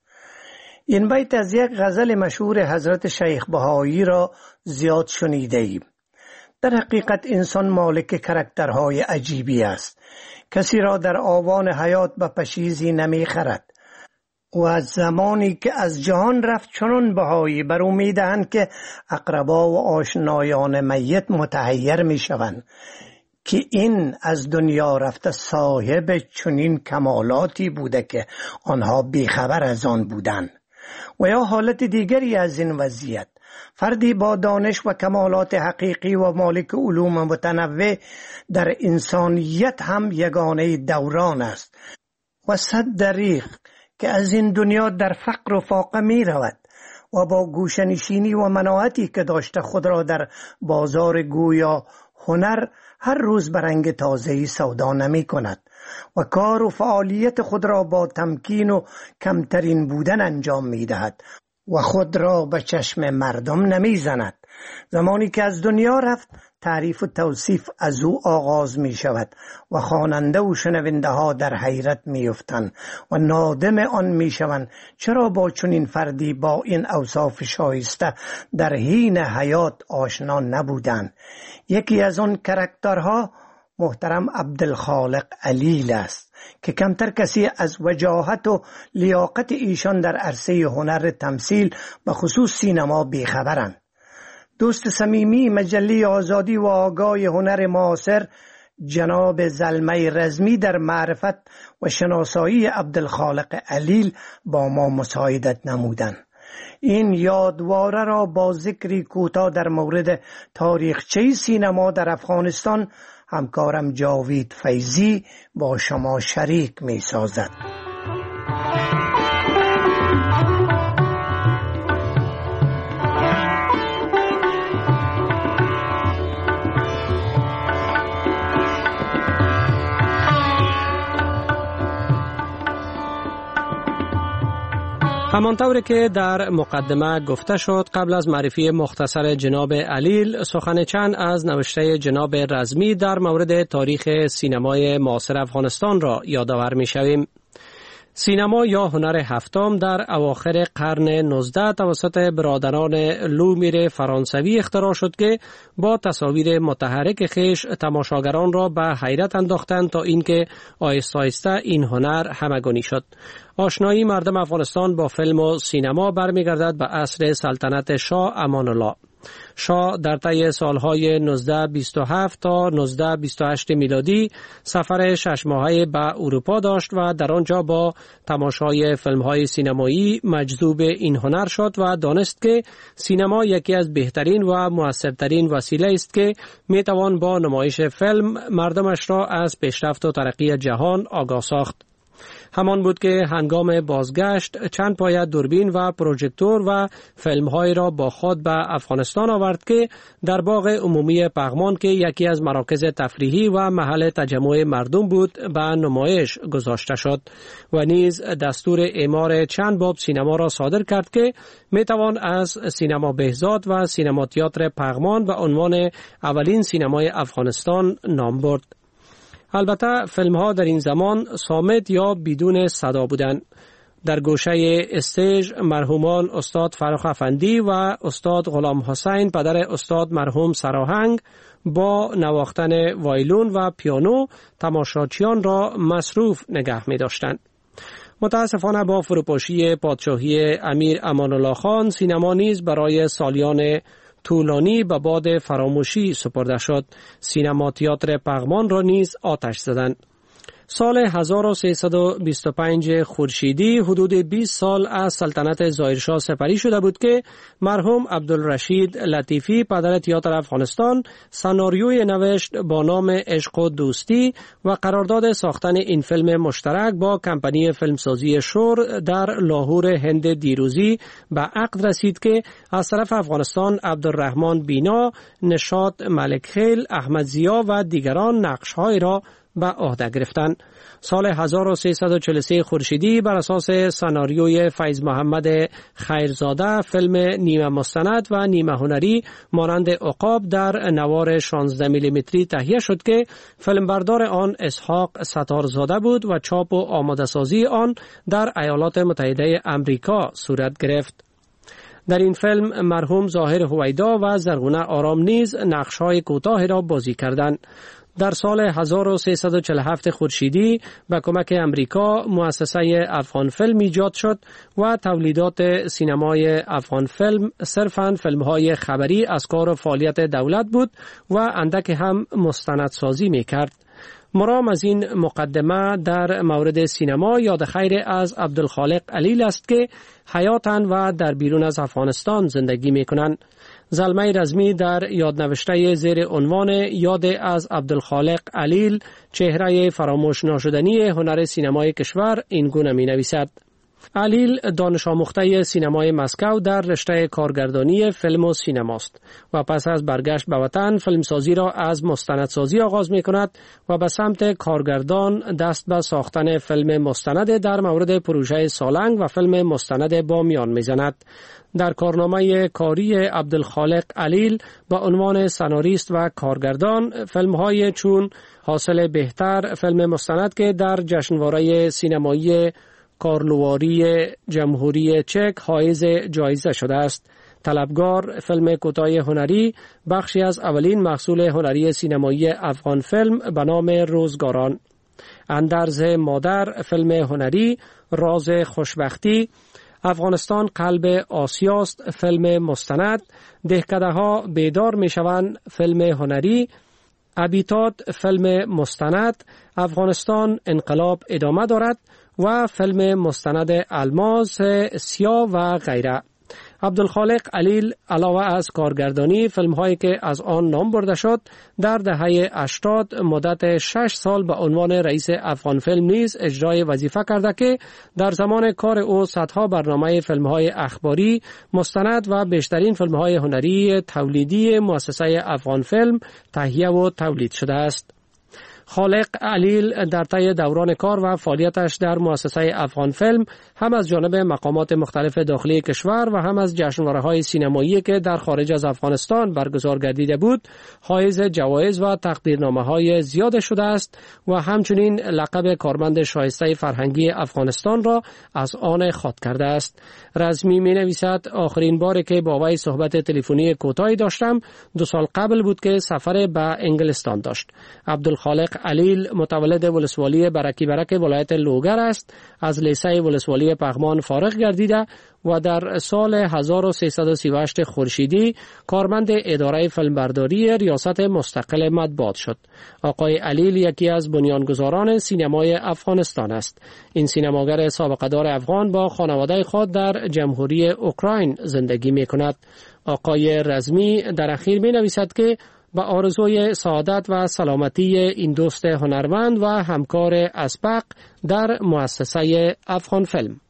این بیت از یک غزل مشهور حضرت شیخ بهایی را زیاد شنیده ایم. در حقیقت انسان مالک کرکترهای عجیبی است. کسی را در آوان حیات به پشیزی نمی خرد و از زمانی که از جهان رفت چنان بهایی بر او می دهند که اقربا و آشنایان میت متحیر می شوند که این از دنیا رفته صاحب چنین کمالاتی بوده که آنها بیخبر از آن بودند. و یا حالت دیگری از این وضعیت، فردی با دانش و کمالات حقیقی و مالک علوم متنوع در انسانیت هم یگانه دوران است و صد دریغ که از این دنیا در فقر و فاقه می رود و با گوشنشینی و مناعتی که داشته خود را در بازار گویا هنر هر روز برنگ تازه‌ای سودا نمی کند و کار و فعالیت خود را با تمکین و کمترین بودن انجام می دهد و خود را به چشم مردم نمی زند. زمانی که از دنیا رفت تعریف و توصیف از او آغاز می شود و خواننده و شنونده ها در حیرت می افتند و نادم آن می شوند چرا با چنین فردی با این اوصاف شایسته در حین حیات آشنا نبودند. یکی از آن کرکترها محترم عبدالخالق علیل است که کمتر کسی از وجاهت و لیاقت ایشان در عرصه هنر تمثیل به خصوص سینما بیخبرند. دوست صمیمی مجله آزادی و آگاه هنر معاصر جناب زلمه رزمی در معرفت و شناسایی عبدالخالق علیل با ما مساعدت نمودند. این یادواره را با ذکری کوتاه در مورد تاریخچه سینما در افغانستان همکارم جاوید فیضی با شما شریک می سازد. همانطور که در مقدمه گفته شد، قبل از معرفی مختصر جناب علیل سخن چند از نوشته جناب رزمی در مورد تاریخ سینمای معاصر افغانستان را یادآور می‌شویم. سینما یا هنر هفتم در اواخر قرن نوزدهم توسط برادران لومیر فرانسوی اختراع شد که با تصاویر متحرک خیش تماشاگران را به حیرت انداختند تا اینکه آهسته آهسته این هنر همگانی شد. آشنایی مردم افغانستان با فیلم و سینما برمیگردد به عصر سلطنت شاه امان الله. شاه در طی سالهای نوزده بیست و هفت تا نوزده بیست و هشت میلادی سفر شش ماهه به اروپا داشت و در آنجا با تماشای فیلم‌های سینمایی مجذوب این هنر شد و دانست که سینما یکی از بهترین و مؤثرترین وسیله است که میتوان با نمایش فیلم مردمش را از پیشرفت و ترقی جهان آگاه ساخت. همان بود که هنگام بازگشت چند پایه دوربین و پروژکتور و فیلم‌های را با خود به افغانستان آورد که در باغ عمومی پغمان که یکی از مراکز تفریحی و محل تجمع مردم بود به نمایش گذاشته شد و نیز دستور اعمار چند باب سینما را صادر کرد که میتوان از سینما بهزاد و سینما تئاتر پغمان به عنوان اولین سینمای افغانستان نام برد. البته فیلم ها در این زمان صامت یا بدون صدا بودند. در گوشه استیج مرحومان استاد فرخ افندی و استاد غلام حسین پدر استاد مرحوم سراهنگ با نواختن وایلون و پیانو تماشاچیان را مصروف نگه می داشتند. متاسفانه با فروپاشی پادشاهی امیر امان الله خان سینما نیز برای سالیان طولانی به باد فراموشی سپرده شد. سینما تئاتر پغمان را نیز آتش زدند. سال هزار و سیصد و بیست و پنج خورشیدی حدود بیست سال از سلطنت ظاهرشاه سپری شده بود که مرحوم عبدالرشید لطیفی پدر تئاتر افغانستان سناریوی نوشت با نام عشق و دوستی و قرارداد ساختن این فیلم مشترک با کمپانی فیلمسازی شور در لاهور هند دیروزی به عقد رسید که از طرف افغانستان عبدالرحمن بینا، نشاط ملکخیل، احمد ضیا و دیگران نقش‌های را به عهده گرفتند. سال هزار و سیصد و چهل و سه خورشیدی بر اساس سناریوی فیض محمد خیرزاده فیلم نیمه مستند و نیمه هنری مانند عقاب در نوار شانزده میلیمتری تهیه شد که فیلمبردار آن اسحاق ستارزاده بود و چاپ و آماده سازی آن در ایالات متحده آمریکا صورت گرفت. در این فیلم مرحوم ظاهر هویدا و زرغونه آرام نیز نقش‌های کوتاه را بازی کردند. در سال هزار و سیصد و چهل و هفت خورشیدی به کمک امریکا مؤسسه افغان فیلم ایجاد شد و تولیدات سینمای افغان فیلم صرفاً فیلم‌های خبری از کار و فعالیت دولت بود و اندک هم مستندسازی می‌کرد. مرام از این مقدمه در مورد سینما یاد خیر از عبدالخالق علیل است که حیاتاً و در بیرون از افغانستان زندگی می‌کنند. زلمه رزمی در یادنوشته زیر عنوان یاد از عبدالخالق علیل چهره فراموش ناشدنی هنر سینمای کشور این گونه می نویسد: علیل دانش آموخته سینمای مسکو در رشته کارگردانی فیلم و سینماست و پس از برگشت به وطن فیلمسازی را از مستندسازی آغاز می کند و به سمت کارگردان دست به ساختن فیلم مستند در مورد پروژه سالنگ و فیلم مستند بامیان می زند. در کارنامه کاری عبدالخالق علیل با عنوان سناریست و کارگردان فیلم‌های چون حاصل بهتر فیلم مستند که در جشنواره سینمایی کارلواری جمهوری چک حائز جایزه شده است. طلبگار فیلم کوتاه هنری بخشی از اولین محصول هنری سینمایی افغان فیلم به نام روزگاران. اندرز مادر فیلم هنری، راز خوشبختی، افغانستان قلب آسیاست فیلم مستند، دهکده ها بیدار می شوند فیلم هنری، ابیتاد فیلم مستند، افغانستان انقلاب ادامه دارد و فیلم مستند الماس سیاه و غیره. عبدالخالق علیل علاوه از کارگردانی فیلم هایی که از آن نام برده شد در دهه هشتاد مدت شش سال به عنوان رئیس افغان فیلم نیز اجرای وظیفه کرده که در زمان کار او صدها برنامه فیلم های اخباری، مستند و بیشترین فیلم های هنری تولیدی مؤسسه افغان فیلم تهیه و تولید شده است. خالق علیل در طی دوران کار و فعالیتش در مؤسسه افغان فیلم هم از جانب مقامات مختلف داخلی کشور و هم از جشنواره‌های سینمایی که در خارج از افغانستان برگزار گردیده بود حائز جوایز و تقدیرنامه‌های زیاد شده است و همچنین لقب کارمند شایسته فرهنگی افغانستان را از آن خود کرده است. رزمی می‌نویسد آخرین باری که با وی صحبت تلفنی کوتاهی داشتم دو سال قبل بود که سفر به انگلستان داشت. عبدالخالق علیل متولد ولسوالی برکی برک ولایت لوگر است. از لیسه ولسوالی پغمان فارغ گردیده و در سال هزار و سیصد و سی و هشت خورشیدی کارمند اداره فیلمبرداری ریاست مستقل مطبوعات شد. آقای علیل یکی از بنیانگذاران سینمای افغانستان است. این سینماگر سابقه دار افغان با خانواده خود در جمهوری اوکراین زندگی می کند. آقای رزمی در اخیر می نویسد که و آرزوی سعادت و سلامتی این دوست هنرمند و همکار اسبق در مؤسسه افغان فیلم.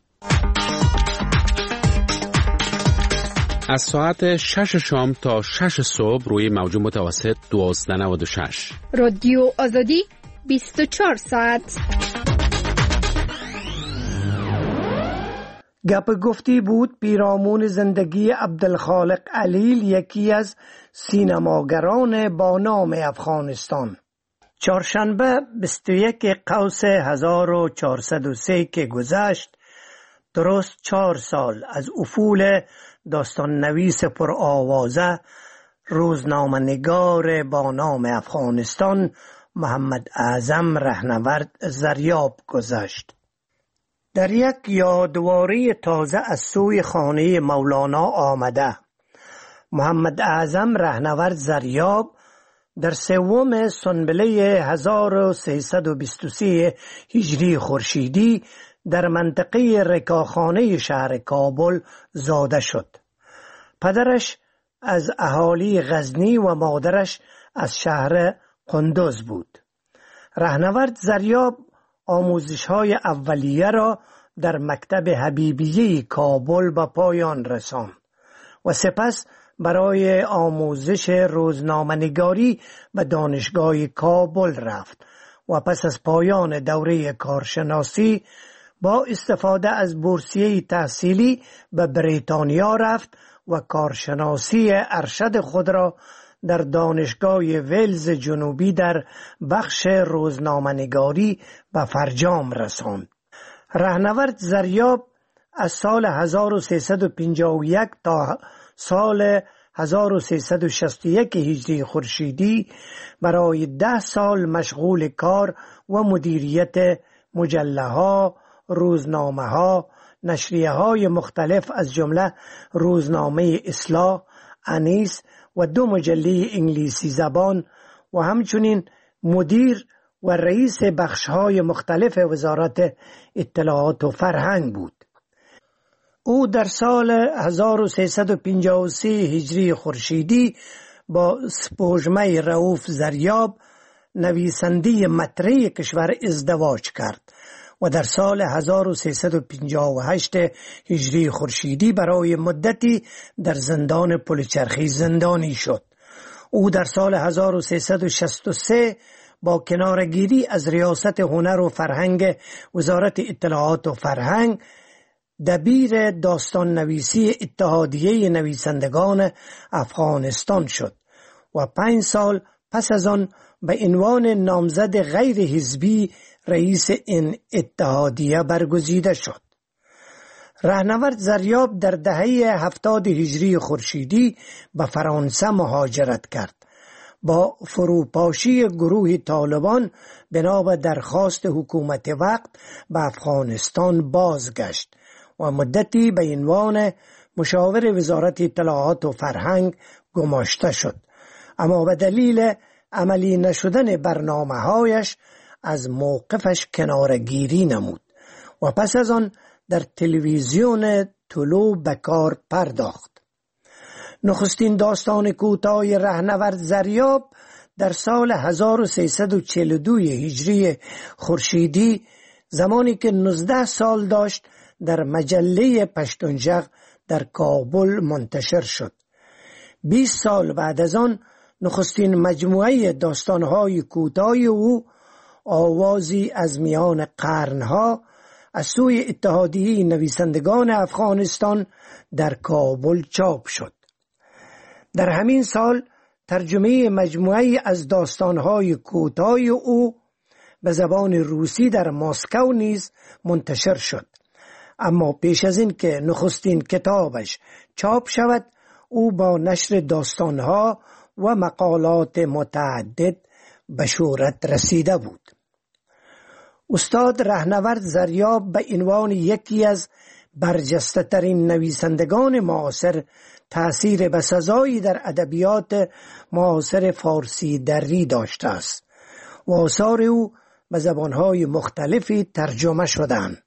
از ساعت شش شام تا شش صبح روی موج متوسط دوازده نود و شش. رادیو آزادی بیست و چهار ساعت. گپ گفتی بود پیرامون زندگی عبدالخالق علیل، یکی از سینماگران با نام افغانستان. چهارشنبه بیست و یک قوس هزار و چهارصد و سه که گذشت، درست چهار سال از افول داستان نویس پر آوازه روزنامه نگار با نام افغانستان محمد اعظم رهنورد زریاب گذشت. در یک یادواری تازه از سوی خانه مولانا آمده، محمد اعظم رهنورد زریاب در سوم سنبله هزار و سیصد و بیست و سه هجری خورشیدی در منطقه رکاخانه شهر کابل زاده شد. پدرش از اهالی غزنی و مادرش از شهر قندوز بود. رهنورد زریاب آموزش‌های اولیه را در مکتب حبیبیه کابل به پایان رساند و سپس برای آموزش روزنامه‌نگاری به دانشگاه کابل رفت و پس از پایان دوره کارشناسی با استفاده از بورسیه تحصیلی به بریتانیا رفت و کارشناسی ارشد خود را در دانشگاه ویلز جنوبی در بخش روزنامه‌نگاری به فرجام رساند. رهنورد زریاب از سال هزار و سیصد و پنجاه و یک تا سال هزار و سیصد و شصت و یک هجری خورشیدی برای ده سال مشغول کار و مدیریت مجله‌ها، روزنامه‌ها، نشریه‌های مختلف از جمله روزنامه اصلاح، انیس و دو مجله انگلیسی زبان و همچنین مدیر و رئیس بخش‌های مختلف وزارت اطلاعات و فرهنگ بود. او در سال هزار و سیصد و پنجاه و سه هجری خورشیدی با سپوږمۍ رؤوف زریاب نویسنده مطرح کشور ازدواج کرد و در سال هزار و سیصد و پنجاه و هشت هجری خورشیدی برای مدتی در زندان پلچرخی زندانی شد. او در سال هزار و سیصد و شصت و سه با کنارگیری از ریاست هنر و فرهنگ وزارت اطلاعات و فرهنگ دبیر داستان نویسی اتحادیه نویسندگان افغانستان شد و پنج سال پس از آن به عنوان نامزد غیر حزبی رئیس این اتحادیه برگزیده شد. رهنورد زریاب در دهه هفتاد هجری خورشیدی به فرانسه مهاجرت کرد. با فروپاشی گروه طالبان بنا به درخواست حکومت وقت به افغانستان بازگشت و مدتی به عنوان مشاور وزارت اطلاعات و فرهنگ گماشته شد، اما به دلیل عملی نشدن برنامه‌هایش از موقفش کنارگیری نمود و پس از آن در تلویزیون طلوع به کار پرداخت. نخستین داستان کوتاه رهنورد زریاب در سال هزار و سیصد و چهل و دو هجری خورشیدی زمانی که نوزده سال داشت در مجله پشتونژغ در کابل منتشر شد. بیست سال بعد از آن نخستین مجموعه داستانهای کوتاه او آوازی از میان قرنها از سوی اتحادیه نویسندگان افغانستان در کابل چاپ شد. در همین سال ترجمه مجموعه از داستانهای کوتاه او به زبان روسی در مسکو نیز منتشر شد، اما پیش از این که نخستین کتابش چاپ شود او با نشر داستانها و مقالات متعدد به شهرت رسیده بود. استاد رهنورد زریاب به عنوان یکی از برجسته ترین نویسندگان معاصر تأثیر بسزایی در ادبیات معاصر فارسی دری داشته است و آثار او به زبانهای مختلفی ترجمه شدند.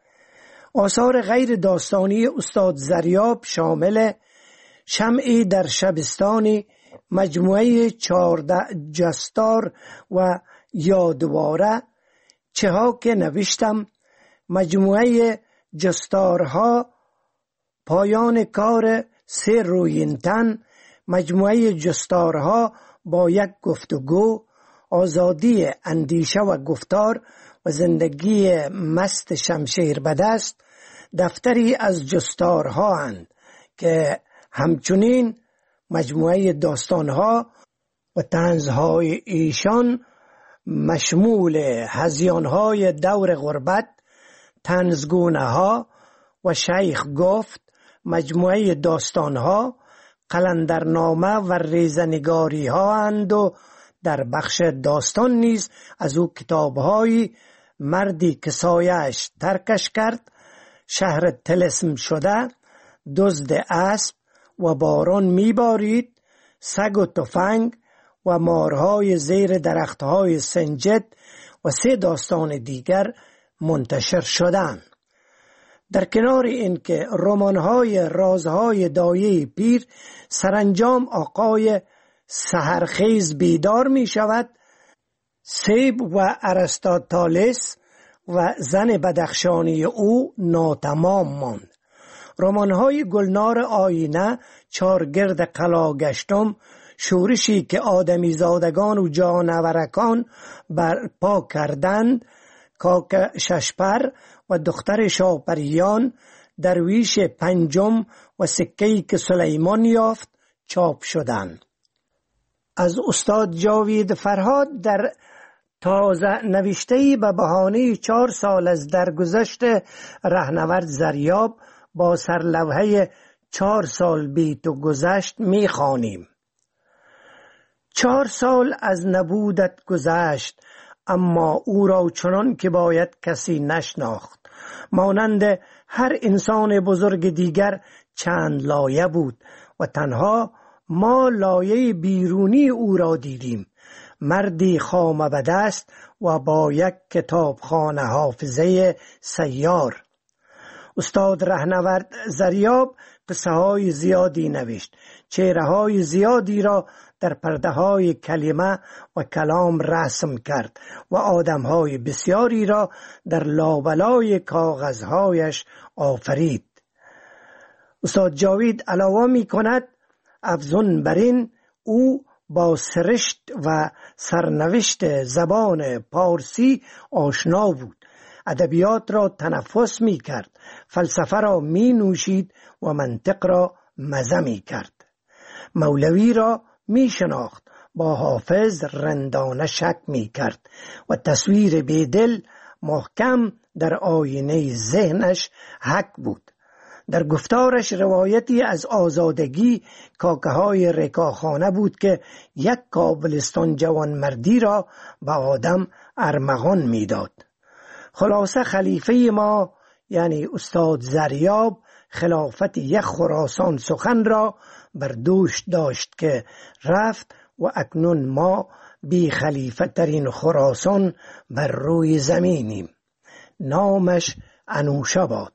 آثار غیر داستانی استاد زریاب شامل شمعی در شبستانی مجموعه چهارده جستار و یادواره، چه ها که نوشتم مجموعه جستارها، پایان کار سه رویینتن، مجموعه جستارها با یک گفتگو، آزادی اندیشه و گفتار و زندگی مست شمشیر به دست، دفتری از جستارها اند که همچنین مجموعه داستانها و طنزهای ایشان مشمول هذیانهای دور غربت، طنزگونه ها و شیخ گفت، مجموعه داستانها، قلندرنامه و ریزنگاری ها اند و در بخش داستان نیز از او کتاب‌های مردی که سایه‌اش ترکش کرد، شهر طلسم شده، دزد اسب و باران میبارید، سگ و تفنگ و مارهای زیر درختهای سنجد و سه داستان دیگر منتشر شدند. در کنار این که رمان‌های رازهای دایه پیر سرانجام آقای سحرخیز بیدار می شود، سیب و ارسطاطالیس و زن بدخشانی او ناتمام ماند. رمان‌های گلنار آینه، چارگرد قلاگشتم، شورشی که آدمی زادگان و جانورکان برپا کردند، کاک ششپر و دختر شاپریان، درویش پنجم و سکه‌ای که سلیمان یافت چاپ شدند. از استاد جاوید فرهاد در تازه نوشته‌ای به بهانه چهار سال از درگذشت رهنورد زریاب با سرلوحه چهار سال بی تو گذشت می خوانیم. چهار سال از نبودت گذشت، اما او را چنان که باید کسی نشناخت. مانند هر انسان بزرگ دیگر چند لایه بود و تنها ما لایه بیرونی او را دیدیم. مردی خامه به دست و با یک کتابخانه حافظه سیار. استاد رهنورد زریاب قصه های زیادی نوشت، چهره های زیادی را در پرده های کلمه و کلام رسم کرد و آدم های بسیاری را در لابلای کاغذهایش آفرید. استاد جاوید علاوه می کند افزون بر این او با سرشت و سرنوشت زبان پارسی آشنا بود، ادبیات را تنفس می کرد، فلسفه را می نوشید و منطق را مزه می کرد. مولوی را می شناخت، با حافظ رندانه شک می کرد و تصویر بیدل محکم در آینه ذهنش حک بود. در گفتارش روایتی از آزادگی کاکه های رکاخانه بود که یک کابلستان جوانمردی را به آدم ارمغان می داد. خلاصه خلیفه ما یعنی استاد زریاب خلافت یک خراسان سخن را بر دوش داشت که رفت و اکنون ما بی خلیفه ترین خراسان بر روی زمینیم. نامش انوشه باد.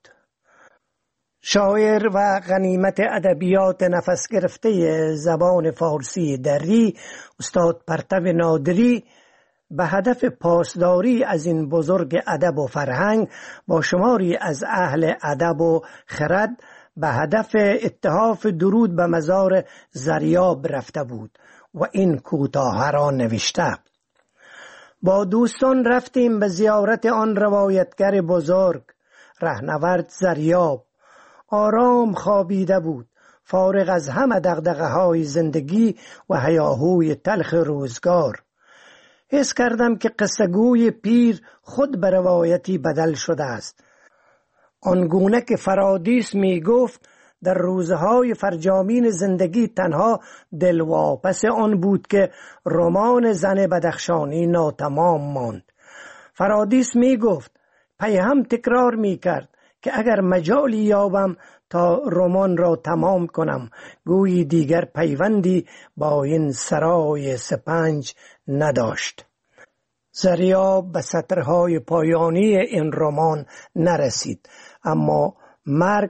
شاعر و غنیمت ادبیات نفس گرفته زبان فارسی دری استاد پرتو نادری به هدف پاسداری از این بزرگ ادب و فرهنگ با شماری از اهل ادب و خرد به هدف اتحاف درود به مزار زریاب رفته بود و این کوتاه را نوشته. با دوستان رفتیم به زیارت آن روایتگر بزرگ رهنورد زریاب. آرام خوابیده بود، فارغ از همه دغدغه های زندگی و هیاهوی تلخ روزگار. حس کردم که قصه‌گوی پیر خود به روایتی بدل شده است. آنگونه که فرادیس می گفت در روزهای فرجامین زندگی تنها دلواپس آن بود که رمان زن بدخشانی ناتمام ماند. فرادیس می گفت، پی هم تکرار می کرد که اگر مجالی یابم تا رمان را تمام کنم، گویی دیگر پیوندی با این سرای سپنج نداشت. زریاب به سطرهای پایانی این رمان نرسید، اما مرگ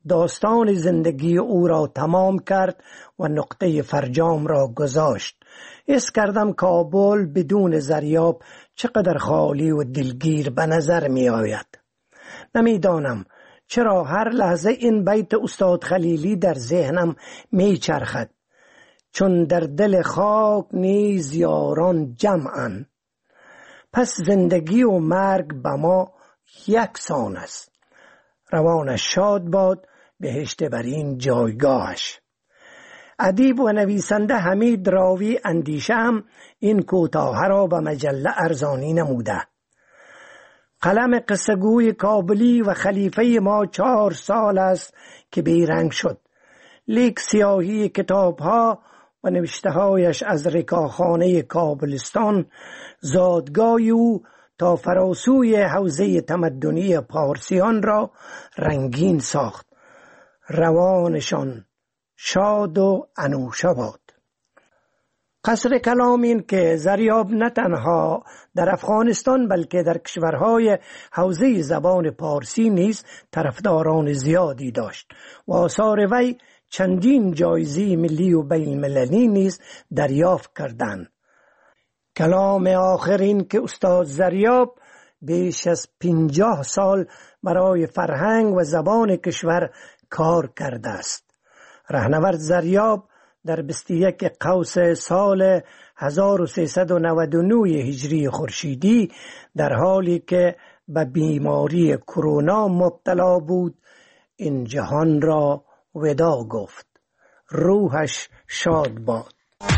داستان زندگی او را تمام کرد و نقطه فرجام را گذاشت. حس کردم کابل بدون زریاب چقدر خالی و دلگیر به نظر می آید. نمی دانم چرا هر لحظه این بیت استاد خلیلی در ذهنم می چرخد. چون در دل خاک نیز یاران جمعن، پس زندگی و مرگ به ما یکسان است. روانش شاد باد، بهشت برین جایگاهش. ادیب و نویسنده حمید راوی اندیشه هم این کوتاه را به مجله ارزانی نموده. قلم قصه‌گوی کابلی و خلیفه ما چهار سال است که بیرنگ شد، لیک سیاهی کتابها و نوشتهایش از رکاخانه کابلستان زادگاه او تا فراسوی حوزه تمدنی پارسیان را رنگین ساخت. روانشان شاد و انوشه باد. قصر کلام این که زریاب نه تنها در افغانستان بلکه در کشورهای حوزه زبان پارسی نیز طرفداران زیادی داشت و آثار وی چندین جایزه ملی و بین المللی نیز دریافت کردند. کلام آخر این که استاد زریاب بیش از پنجاه سال برای فرهنگ و زبان کشور کار کرده است. رهنورد زریاب در بیست و یک قوس سال هزار و سیصد و نود و نه هجری خورشیدی در حالی که به بیماری کرونا مبتلا بود این جهان را ودا گفت. روحش شاد باد.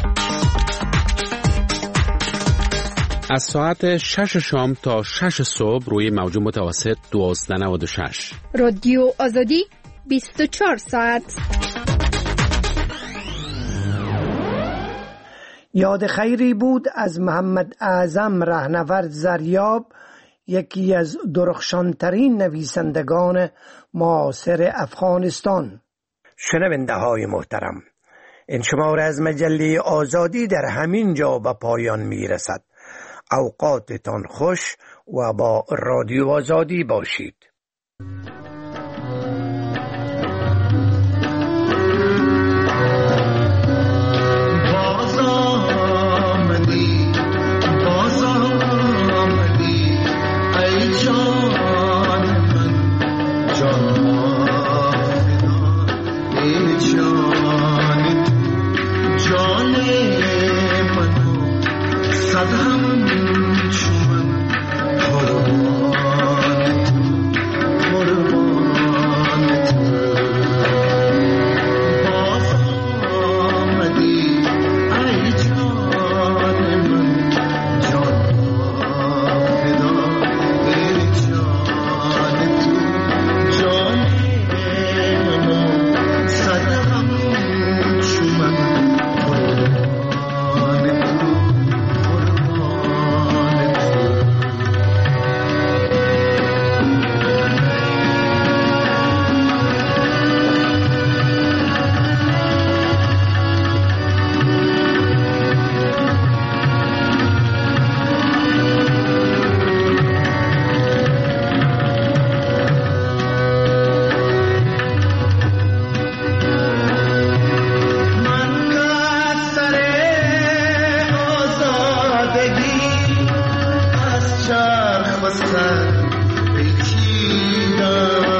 از ساعت شش شام تا شش صبح روی موج متوسط دوازده نود و شش رادیو آزادی بیست و چهار ساعت. یاد خیری بود از محمد اعظم رهنورد زریاب، یکی از درخشانترین نویسندگان معاصر افغانستان. شنونده های محترم، این شماره از مجله آزادی در همین جا به پایان می رسد. اوقاتتان خوش و با رادیو آزادی باشید. چرخ و سر پیچیدم